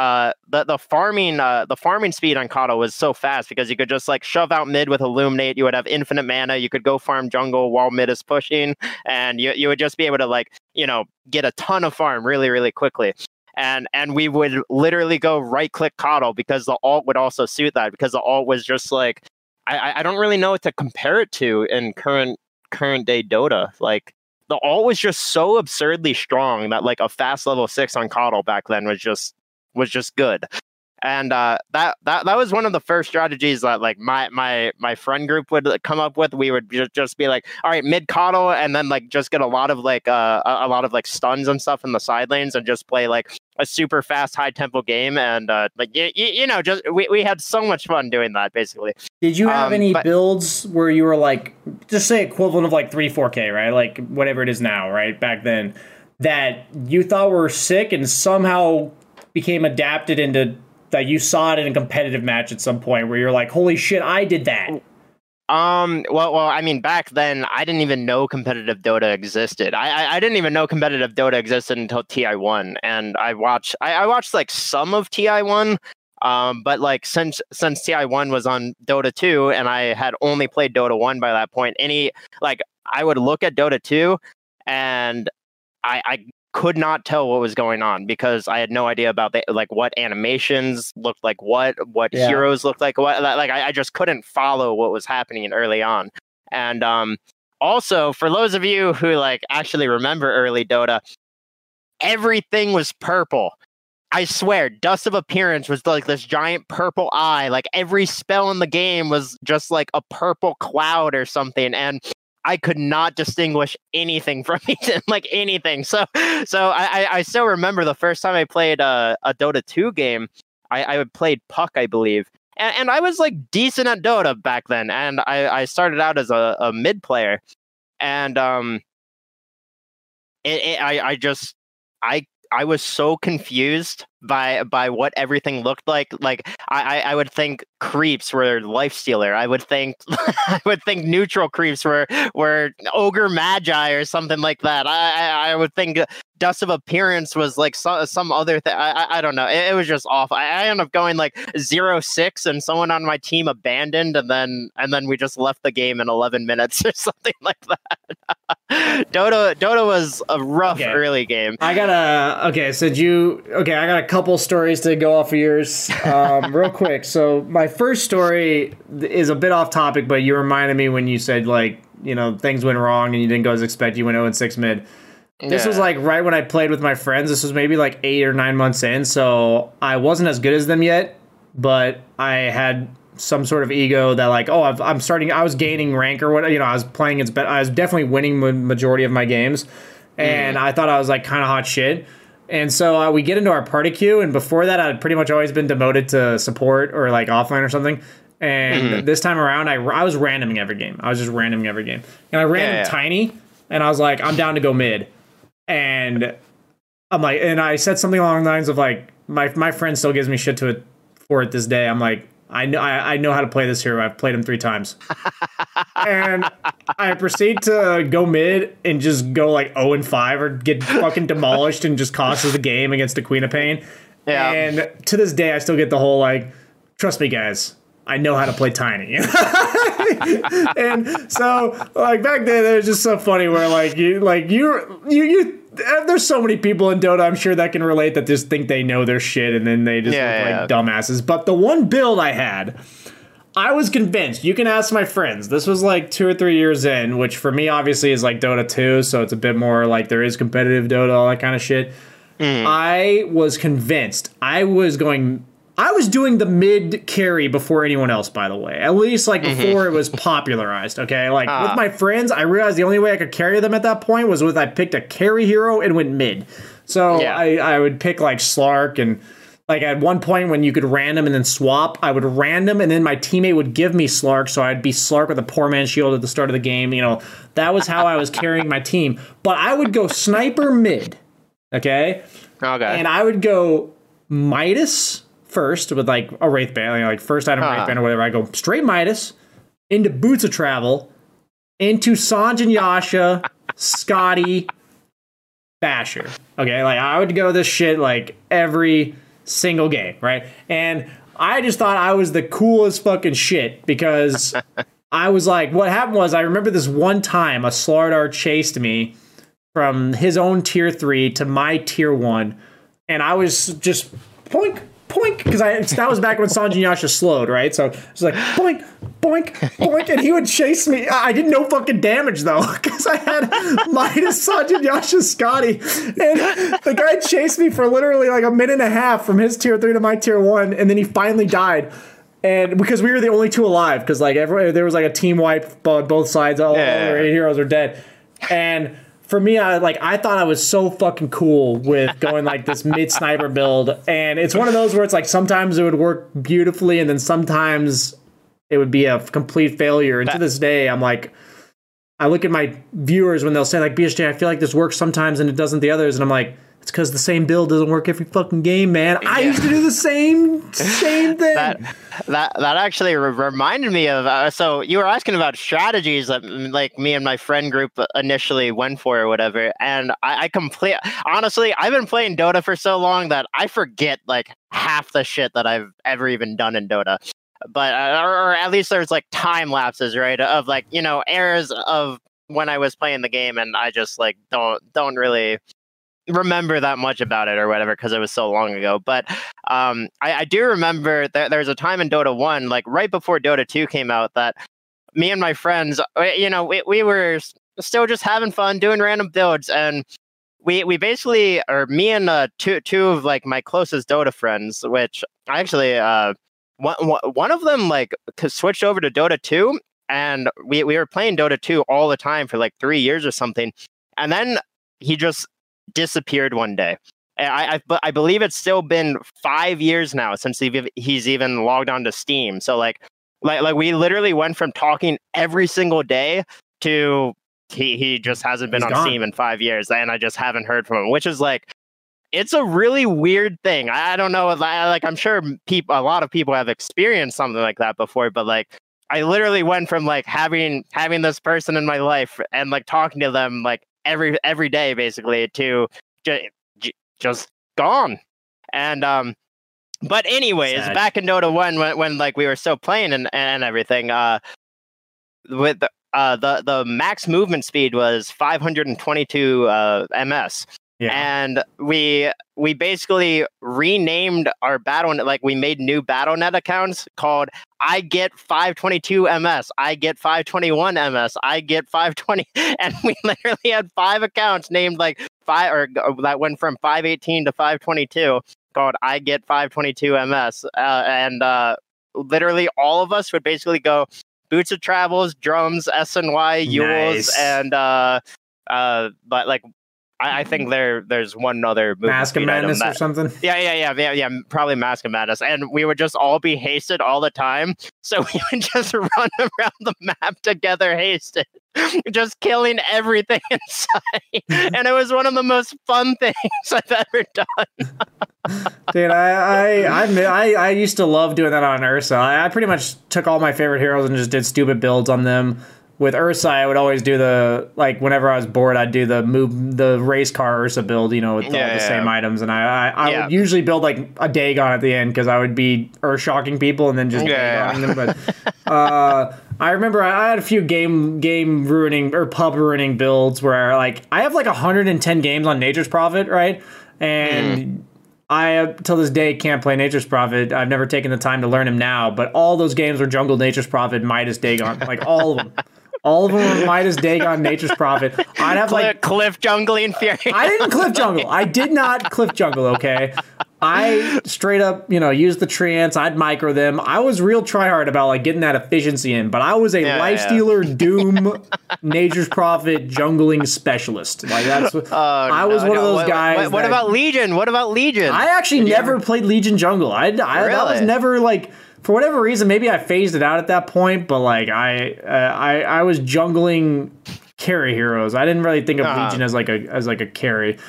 the farming speed on Kato was so fast because you could just like shove out mid with Illuminate. You would have infinite mana. You could go farm jungle while mid is pushing, and you would just be able to like get a ton of farm really quickly. And we would literally go right click Kato because the alt would also suit that, because the alt was just like I don't really know what to compare it to in current day Dota. Like the alt was just so absurdly strong that like a fast level 6 on Kato back then was just good. And that was one of the first strategies that like my friend group would come up with. We would just be like, all right, mid Kato, and then like just get a lot of like stuns and stuff in the side lanes, and just play like a super fast high tempo game. And just we had so much fun doing that basically. Did you have any builds where you were like, just say equivalent of like 3-4K, right? Like whatever it is now, right? Back then, that you thought were sick and somehow became adapted into that you saw it in a competitive match at some point where you're like, holy shit, I did that? Well, I mean, back then I didn't even know competitive Dota existed. I didn't even know competitive Dota existed until TI1, and I watched like some of TI1, but like since TI1 was on Dota 2 and I had only played Dota 1 by that point, I would look at Dota 2 and I could not tell what was going on because I had no idea about what animations looked like, what heroes looked like, I just couldn't follow what was happening early on. And also, for those of you who like actually remember early Dota, everything was purple. I swear, Dust of Appearance was like this giant purple eye. Like every spell in the game was just like a purple cloud or something, and I could not distinguish anything from it, like anything. So I still remember the first time I played a Dota 2 game. I played Puck, I believe, and I was like decent at Dota back then. And I started out as a mid player, and I was so confused by what everything looked like. Like I would think creeps were Lifestealer. I would think I would think neutral creeps were Ogre Magi or something like that. I would think Dust of Appearance was like some other thing. I don't know. It was just awful. I ended up going like 0-6, and someone on my team abandoned, and then we just left the game in 11 minutes or something like that. Dota was a rough early game. I got a couple stories to go off of yours real quick. So my first story is a bit off topic, but you reminded me when you said, like, you know, things went wrong and you didn't go as expected. You went 0-6 mid. This was like right when I played with my friends. This was maybe like 8 or 9 months in, so I wasn't as good as them yet, but I had some sort of ego that, like, oh, I'm starting. I was gaining rank or what, you know. I was playing its I was definitely winning majority of my games, and I thought I was like kind of hot shit. And so we get into our party queue, and before that, I'd pretty much always been demoted to support or like offline or something. And this time around, I was randoming every game. I was just randoming every game, and I ran Tiny, and I was like, I'm down to go mid. And I'm like, and I said something along the lines of like, my friend still gives me shit for it this day. I'm like, I know how to play this hero. I've played him 3 times. And I proceed to go mid and just go like 0-5 or get fucking demolished and just costs the game against the Queen of Pain. Yeah. And to this day, I still get the whole like, trust me, guys, I know how to play Tiny. And so, like, back then, it was just so funny where, like, you there's so many people in Dota, I'm sure, that can relate, that just think they know their shit and then they just look like dumbasses. But the one build I had, I was convinced. You can ask my friends. This was like 2 or 3 years in, which for me, obviously, is like Dota 2, so it's a bit more like there is competitive Dota, all that kind of shit. I was convinced. I was doing the mid carry before anyone else, by the way. At least, like, before it was popularized, okay? Like, with my friends, I realized the only way I could carry them at that point was I picked a carry hero and went mid. So I would pick, like, Slark, and, like, at one point when you could random and then swap, I would random, and then my teammate would give me Slark, so I'd be Slark with a poor man's shield at the start of the game. You know, that was how I was carrying my team. But I would go Sniper mid, okay? And I would go Midas first with like a Wraith Band, like first item Wraith Band or whatever. I go straight Midas into Boots of Travel, into Sanj and Yasha, Scotty, Basher. Okay, like I would go this shit like every single game, right? And I just thought I was the coolest fucking shit because I was like, what happened was, I remember this one time a Slardar chased me from his own tier 3 to my tier 1, and I was just poink, because that was back when Sanj and Yasha slowed, right? So it was like boink, boink, boink, and he would chase me. I did no fucking damage though, because I had Midas, Sanj and Yasha, Scotty, and the guy chased me for literally like a minute and a half from his tier 3 to my tier 1, and then he finally died. And because we were the only 2 alive, because like there was like a team wipe on both sides, all our 8 heroes are dead, and for me, I thought I was so fucking cool with going like this mid sniper build, and it's one of those where it's like sometimes it would work beautifully, and then sometimes it would be a complete failure. And to this day, I'm like, I look at my viewers when they'll say like, BSJ, I feel like this works sometimes and it doesn't the others, and I'm like, it's because the same build doesn't work every fucking game, man. I used to do the same thing. That actually reminded me of. So you were asking about strategies that like me and my friend group initially went for or whatever, and I honestly, I've been playing Dota for so long that I forget like half the shit that I've ever even done in Dota. But or at least there's like time lapses, right, of like, you know, eras of when I was playing the game, and I just like don't really remember that much about it or whatever because it was so long ago. But I do remember that there was a time in Dota 1, like right before Dota 2 came out, that me and my friends, you know, we were still just having fun doing random builds, and we basically, or me and two of like my closest Dota friends, which I actually one of them like switched over to Dota 2, and we were playing Dota 2 all the time for like 3 years or something, and then he just disappeared one day. I believe it's still been 5 years now since he's even logged onto Steam. So like we literally went from talking every single day to he just hasn't been on Steam in 5 years, and I just haven't heard from him, which is like it's a really weird thing. I don't know, like I'm sure a lot of people have experienced something like that before, but like I literally went from like having this person in my life and like talking to them like every day basically to just gone. And but anyways, Sad. back in Dota 1 when like we were still playing and everything, with the max movement speed was 522 ms. Yeah. And we basically renamed our like we made new Battle.net accounts called I get 522 ms, I get 521 ms, I get 520, and we literally had 5 accounts named like that went from 518 to 522 called I get 522 ms, and literally all of us would basically go Boots of Travels, Drums, SNY, Yules, Nice. and but like I think there's one other Mask of Madness or something. Yeah, probably Mask of Madness, and we would just all be hasted all the time. So we would just run around the map together, hasted, just killing everything inside, and it was one of the most fun things I've ever done. Dude, I used to love doing that on Ursa. I pretty much took all my favorite heroes and just did stupid builds on them. With Ursa, I would always do whenever I was bored, I'd do the race car Ursa build, with all the same items, and I would usually build like a Dagon at the end because I would be Earth-shocking people and then just Dagoning them. But I remember I had a few game ruining or pub ruining builds where like I have like 110 games on Nature's Prophet, right? And I, till this day, can't play Nature's Prophet. I've never taken the time to learn him now, but all those games were Jungle, Nature's Prophet, Midas, Dagon, like all of them. All of them were Midas, Dagon, Nature's Prophet. I'd have like cliff jungling Fury. I didn't cliff jungle. I did not cliff jungle. Okay, I straight up, used the treants. I'd micro them. I was real tryhard about like getting that efficiency in. But I was a lifestealer, Doom, Nature's Prophet, jungling specialist. Like that's what I was one of those guys. What about Legion? What about Legion? I actually never played Legion jungle. Really? That was never like. For whatever reason, maybe I phased it out at that point, but like I was jungling carry heroes. I didn't really think of Legion as like a carry.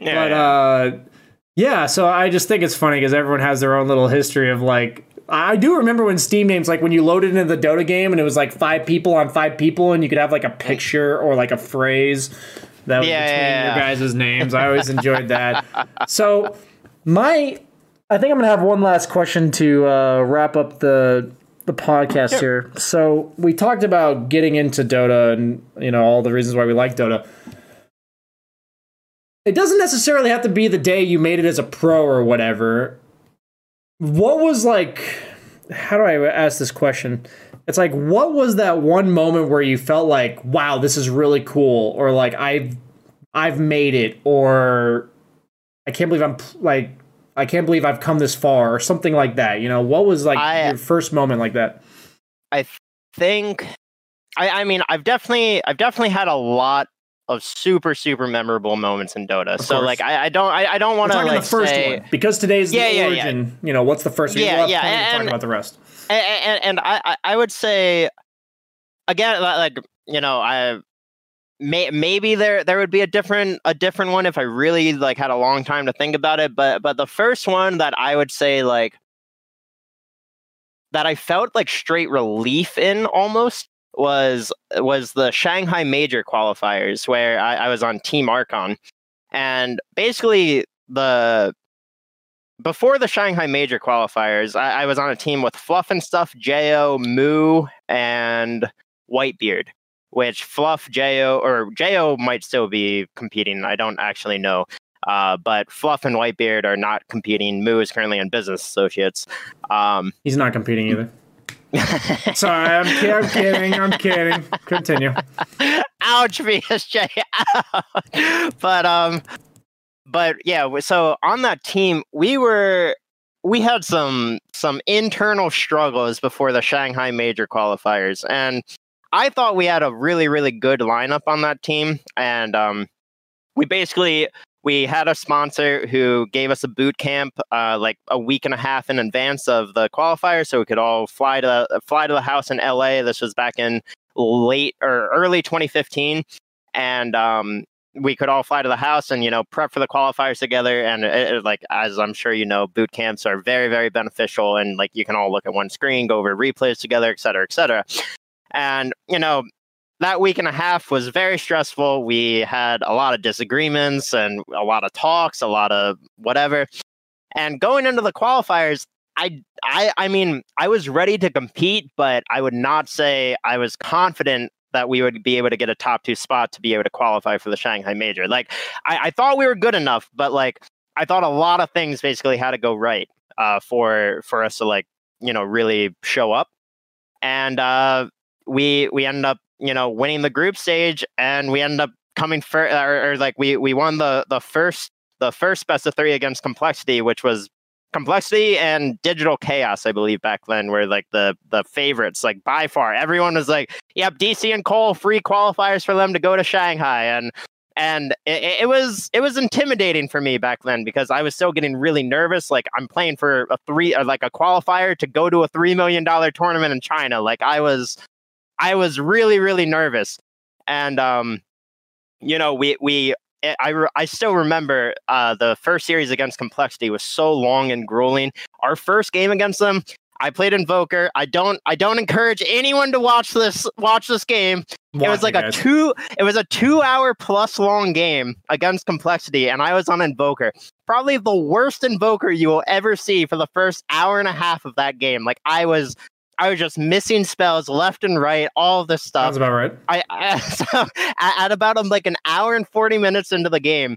So I just think it's funny because everyone has their own little history of like. I do remember when Steam names, like when you loaded into the Dota game and it was like 5 people on 5 people and you could have like a picture or like a phrase that was between your guys' names. I always enjoyed that. So I think I'm going to have one last question to wrap up the podcast here. So we talked about getting into Dota and, all the reasons why we like Dota. It doesn't necessarily have to be the day you made it as a pro or whatever. What was like, how do I ask this question? It's like, what was that one moment where you felt like, wow, this is really cool, or like I've made it, or I can't believe I've come this far, or something like that. What was like your first moment like that? I think, I mean, I've definitely had a lot of super memorable moments in Dota. So like, I don't want to like the first one because today's the origin. What's the first one? And talk about the rest. And I would say again, like maybe there would be a different one if I really like had a long time to think about it. But the first one that I would say like that I felt like straight relief in almost was the Shanghai Major qualifiers where I was on Team Archon, and basically before the Shanghai Major qualifiers, I was on a team with Fluff and Stuff, Jo, Moo, and Whitebeard. Which Fluff, Jo might still be competing. I don't actually know. But Fluff and Whitebeard are not competing. Moo is currently in Business Associates. He's not competing either. Sorry, I'm kidding. Continue. Ouch, VSJ. But yeah, so on that team, we had some internal struggles before the Shanghai Major qualifiers, and I thought we had a really, really good lineup on that team, and we had a sponsor who gave us a boot camp like a week and a half in advance of the qualifier, so we could all fly to the house in LA. This was back in late or early 2015, and we could all fly to the house and, prep for the qualifiers together. And like, as I'm sure you know, boot camps are very, very beneficial. And like, you can all look at one screen, go over replays together, et cetera, et cetera. And, that week and a half was very stressful. We had a lot of disagreements and a lot of talks, a lot of whatever. And going into the qualifiers, I mean, I was ready to compete, but I would not say I was confident that we would be able to get a top 2 spot to be able to qualify for the Shanghai Major. Like, I thought we were good enough, but like, I thought a lot of things basically had to go right for us to like, really show up. And we ended up, winning the group stage, and we ended up coming first, or like we won the first best of 3 against Complexity, which was Complexity and Digital Chaos, I believe, back then were like the favorites, like by far. Everyone was like, yep, DC and Cole, free qualifiers for them to go to Shanghai. And it was intimidating for me back then because I was still getting really nervous. Like, I'm playing for a qualifier to go to a $3 million tournament in China. Like, I was really, really nervous. And, I still remember the first series against Complexity was so long and grueling. Our first game against them, I played Invoker. I don't encourage anyone to watch this game. It was like a 2 hour plus long game against Complexity, and I was on Invoker. Probably the worst Invoker you will ever see for the first hour and a half of that game. Like, I was just missing spells left and right, all of this stuff. Sounds about right. So at about like an hour and 40 minutes into the game,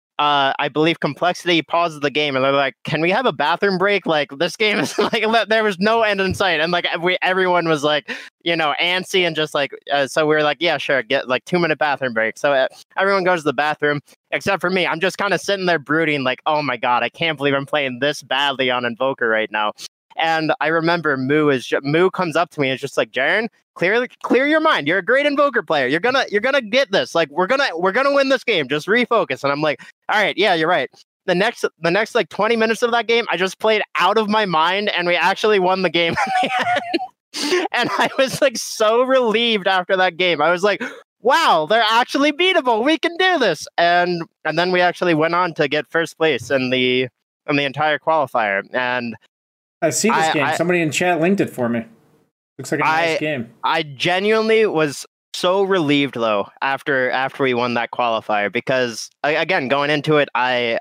I believe Complexity pauses the game and they're like, "Can we have a bathroom break? Like, this game is like there was no end in sight." And like everyone was like, antsy and just like, so we were like, "Yeah, sure, get like 2-minute bathroom break." So everyone goes to the bathroom except for me. I'm just kind of sitting there brooding, like, "Oh my god, I can't believe I'm playing this badly on Invoker right now." And I remember Moo comes up to me and is just like, "Jaren, clear your mind. You're a great Invoker player. You're gonna get this. Like, we're gonna win this game. Just refocus." And I'm like, "All right, yeah, you're right." The next like 20 minutes of that game, I just played out of my mind, and we actually won the game in the end. And I was like so relieved after that game. I was like, "Wow, they're actually beatable. We can do this." And then we actually went on to get first place in the entire qualifier. And I see this game. Somebody in chat linked it for me. Looks like a nice game. I genuinely was so relieved though after we won that qualifier because again, going into it, I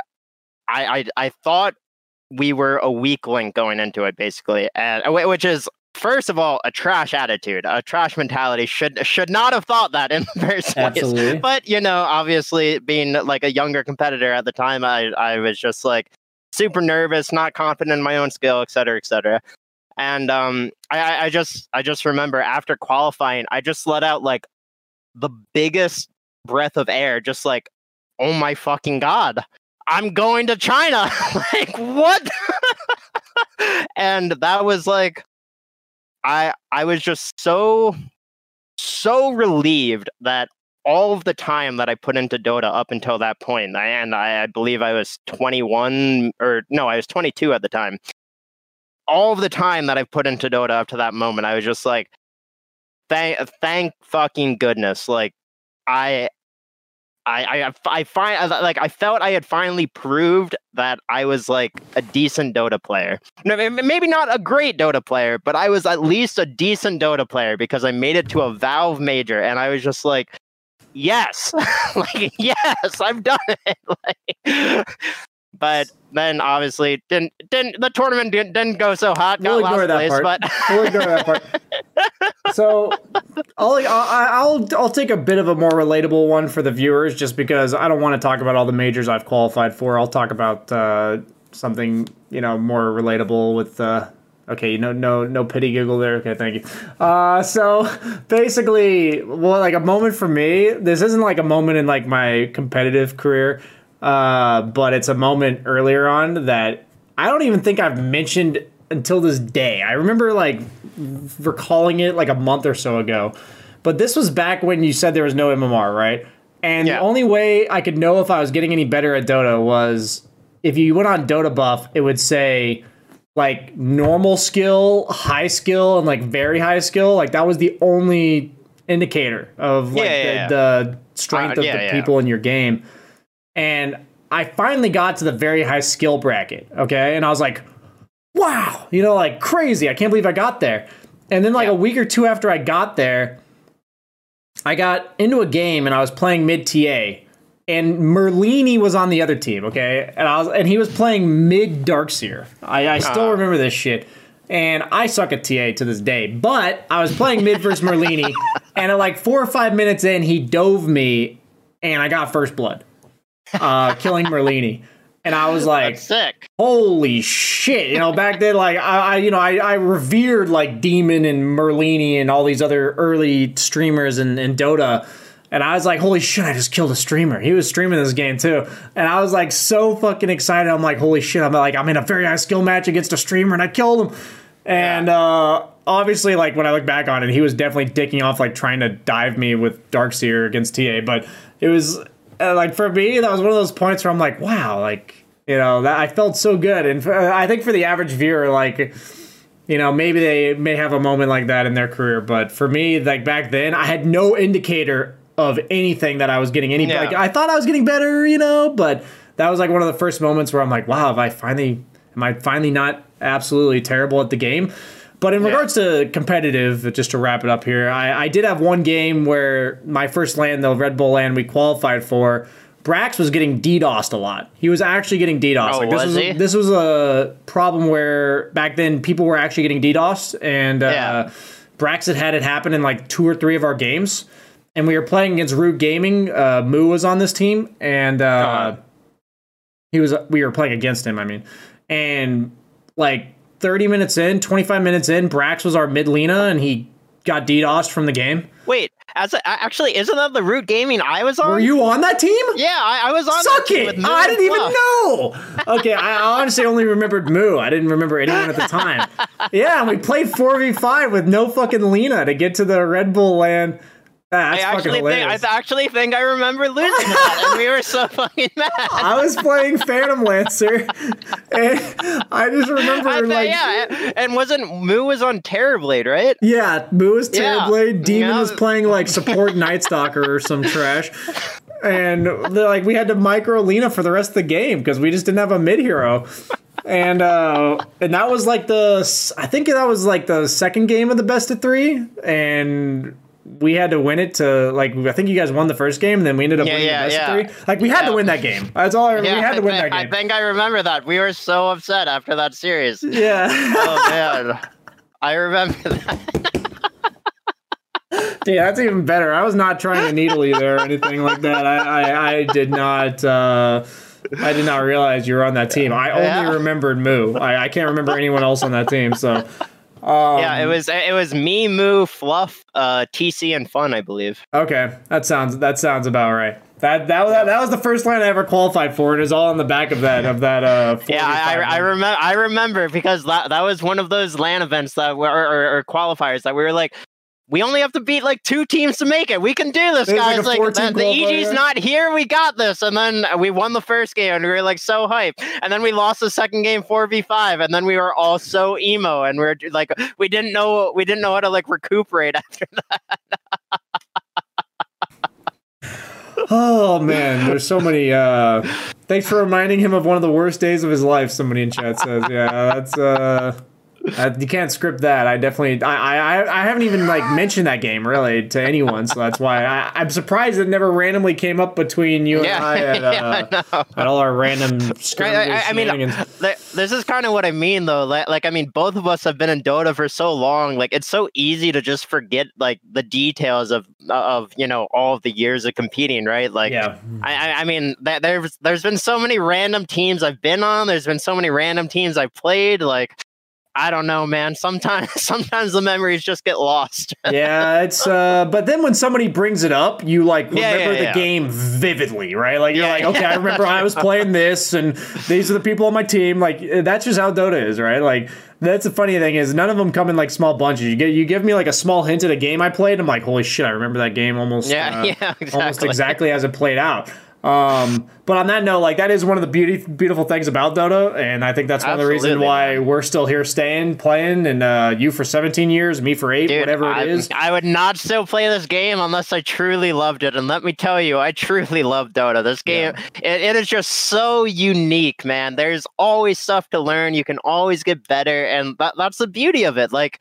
thought we were a weak link going into it basically, and which is first of all a trash attitude, a trash mentality. Should not have thought that in the first place. Absolutely. But obviously being like a younger competitor at the time, I was just like super nervous, not confident in my own skill, et cetera, et cetera. And I just remember after qualifying, I just let out like the biggest breath of air, just like, "Oh my fucking god, I'm going to China!" Like, what? And that was like, I was just so relieved that all of the time that I put into Dota up until that point, and I believe I was 21, or no, I was 22 at the time. All of the time that I've put into Dota up to that moment, I was just like, thank fucking goodness. Like, I felt I had finally proved that I was like a decent Dota player. No, maybe not a great Dota player, but I was at least a decent Dota player because I made it to a Valve major, and I was just like, yes, like, yes, I've done it. Like, but then obviously the tournament didn't go so hot. We'll ignore that part. But we'll ignore that part. So I'll take a bit of a more relatable one for the viewers, just because I don't want to talk about all the majors I've qualified for. I'll talk about something more relatable with. Okay, no pity giggle there. Okay, thank you. So basically, well, like a moment for me. This isn't like a moment in like my competitive career, but it's a moment earlier on that I don't even think I've mentioned until this day. I remember like recalling it like a month or so ago, but this was back when you said there was no MMR, right? And The only way I could know if I was getting any better at Dota was if you went on Dota Buff, it would say like normal skill, high skill, and like very high skill. Like that was the only indicator of like strength of the people in your game. And I finally got to the very high skill bracket, okay? And I was like, wow, like crazy. I can't believe I got there. And then like a week or two after I got there, I got into a game and I was playing mid TA. And Merlini was on the other team, okay? And he was playing mid Darkseer. I still remember this shit. And I suck at TA to this day. But I was playing mid versus Merlini, and at like 4 or 5 minutes in, he dove me, and I got first blood, killing Merlini. And I was like, that's sick. Holy shit. Back then, like, I revered like Demon and Merlini and all these other early streamers in Dota. And I was like, holy shit, I just killed a streamer. He was streaming this game too. And I was like so fucking excited. I'm like, holy shit. I'm in a very high skill match against a streamer and I killed him. And obviously, like when I look back on it, he was definitely dicking off, like trying to dive me with Darkseer against TA. But it was like for me, that was one of those points where I'm like, wow, like, that I felt so good. And I think for the average viewer, like, maybe they may have a moment like that in their career. But for me, like back then, I had no indicator of anything that I was getting like I thought I was getting better, but that was like one of the first moments where I'm like, wow, am I finally not absolutely terrible at the game? But in regards to competitive, just to wrap it up here, I did have one game where my first LAN, the Red Bull LAN we qualified for, Brax was getting DDoSed a lot. He was actually getting DDoSed. This was a problem where back then people were actually getting DDoSed, and Brax had it happen in like 2 or 3 of our games. And we were playing against Rude Gaming. Moo was on this team, and we were playing against him, I mean. And like 30 minutes in, 25 minutes in, Brax was our mid Lena, and he got DDoSed from the game. Wait, actually, isn't that the Root Gaming I was on? Were you on that team? Yeah, I was on Suck that team it! with Moo I didn't and even know! Okay, I honestly only remembered Moo. I didn't remember anyone at the time. Yeah, and we played 4v5 with no fucking Lena to get to the Red Bull LAN. I actually think I remember losing that, and we were so fucking mad. I was playing Phantom Lancer, and I just remember and Moo was on Terrorblade, right? Yeah, Moo was Terrorblade. Demon was playing like support Night Stalker or some trash. And we had to micro Lena for the rest of the game because we just didn't have a mid hero. And that was like I think that was like the second game of the best of 3, and we had to win it to, like, I think you guys won the first game, and then we ended up winning the best of 3. Like, we had to win that game. That's all. We had to win that game. I think I remember that. We were so upset after that series. Yeah. Oh, man. I remember that. Yeah, that's even better. I was not trying to needle you there or anything like that. I did not... I did not realize you were on that team. I only remembered Moo. I can't remember anyone else on that team, so... it was me, Moo, Fluff, TC, and Fun, I believe. Okay, that sounds about right. That was the first LAN I ever qualified for, and it's all on the back of that. I remember because that was one of those LAN events that were or qualifiers that we were like, we only have to beat like 2 teams to make it. We can do this, guys. Like the EG's not here. We got this. And then we won the first game, and we were like so hyped. And then we lost the second game 4v5, and then we were all so emo, and we were like, we didn't know how to like recuperate after that. Oh man, there's so many. Thanks for reminding him of one of the worst days of his life. Somebody in chat says, yeah, that's. You can't script that. I definitely, I haven't even like mentioned that game really to anyone, so that's why I'm surprised it never randomly came up between you and I at all our random skirmishes. I mean, this is kind of what I mean though. Like, I mean, both of us have been in Dota for so long. Like, it's so easy to just forget like the details of all of the years of competing, right? Like, yeah. I mean, there's been so many random teams I've been on. There's been so many random teams I've played. Like, I don't know, man. Sometimes the memories just get lost. Yeah, it's but then when somebody brings it up, you like remember the game vividly, right? Like you're like, okay, I remember I was playing this, and these are the people on my team. Like that's just how Dota is, right? Like that's the funny thing is none of them come in like small bunches. You give me like a small hint at a game I played, I'm like, holy shit, I remember that game almost almost exactly as it played out. But on that note, like, that is one of the beautiful things about Dota, and I think that's one of the reasons why we're still here playing, and you for 17 years, me for 8, whatever it is. I would not still play this game unless I truly loved it, and let me tell you, I truly love Dota. This game, it is just so unique, man. There's always stuff to learn. You can always get better, and that's the beauty of it. Like,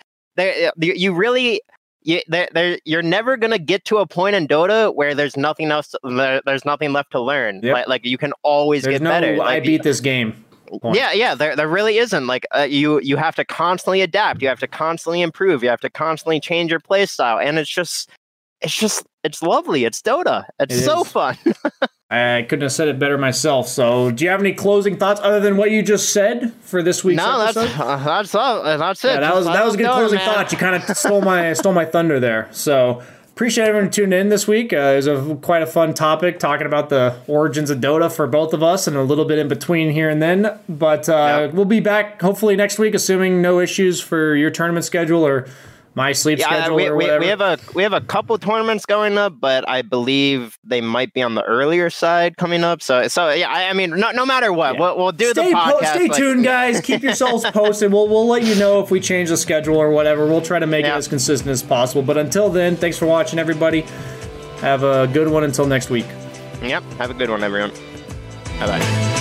you're never gonna get to a point in Dota where there's nothing else. There's nothing left to learn. Yep. Like you can always get better. I beat this game. Point. Yeah. There really isn't. Like you have to constantly adapt. You have to constantly improve. You have to constantly change your play style, and it's lovely. It's Dota. It's so fun. I couldn't have said it better myself. So, do you have any closing thoughts other than what you just said for this week's episode? That's it. Yeah, that was a good closing thought. You kind of stole my thunder there. So, appreciate everyone tuning in this week. It was quite a fun topic, talking about the origins of Dota for both of us, and a little bit in between here and then. But we'll be back hopefully next week, assuming no issues for your tournament schedule or my sleep schedule or whatever. We have a couple tournaments going up, but I believe they might be on the earlier side coming up. So yeah, I mean, no matter what, we'll do the podcast. Stay tuned, guys. Keep yourselves posted. We'll let you know if we change the schedule or whatever. We'll try to make it as consistent as possible. But until then, thanks for watching, everybody. Have a good one until next week. Yep. Have a good one, everyone. Bye-bye.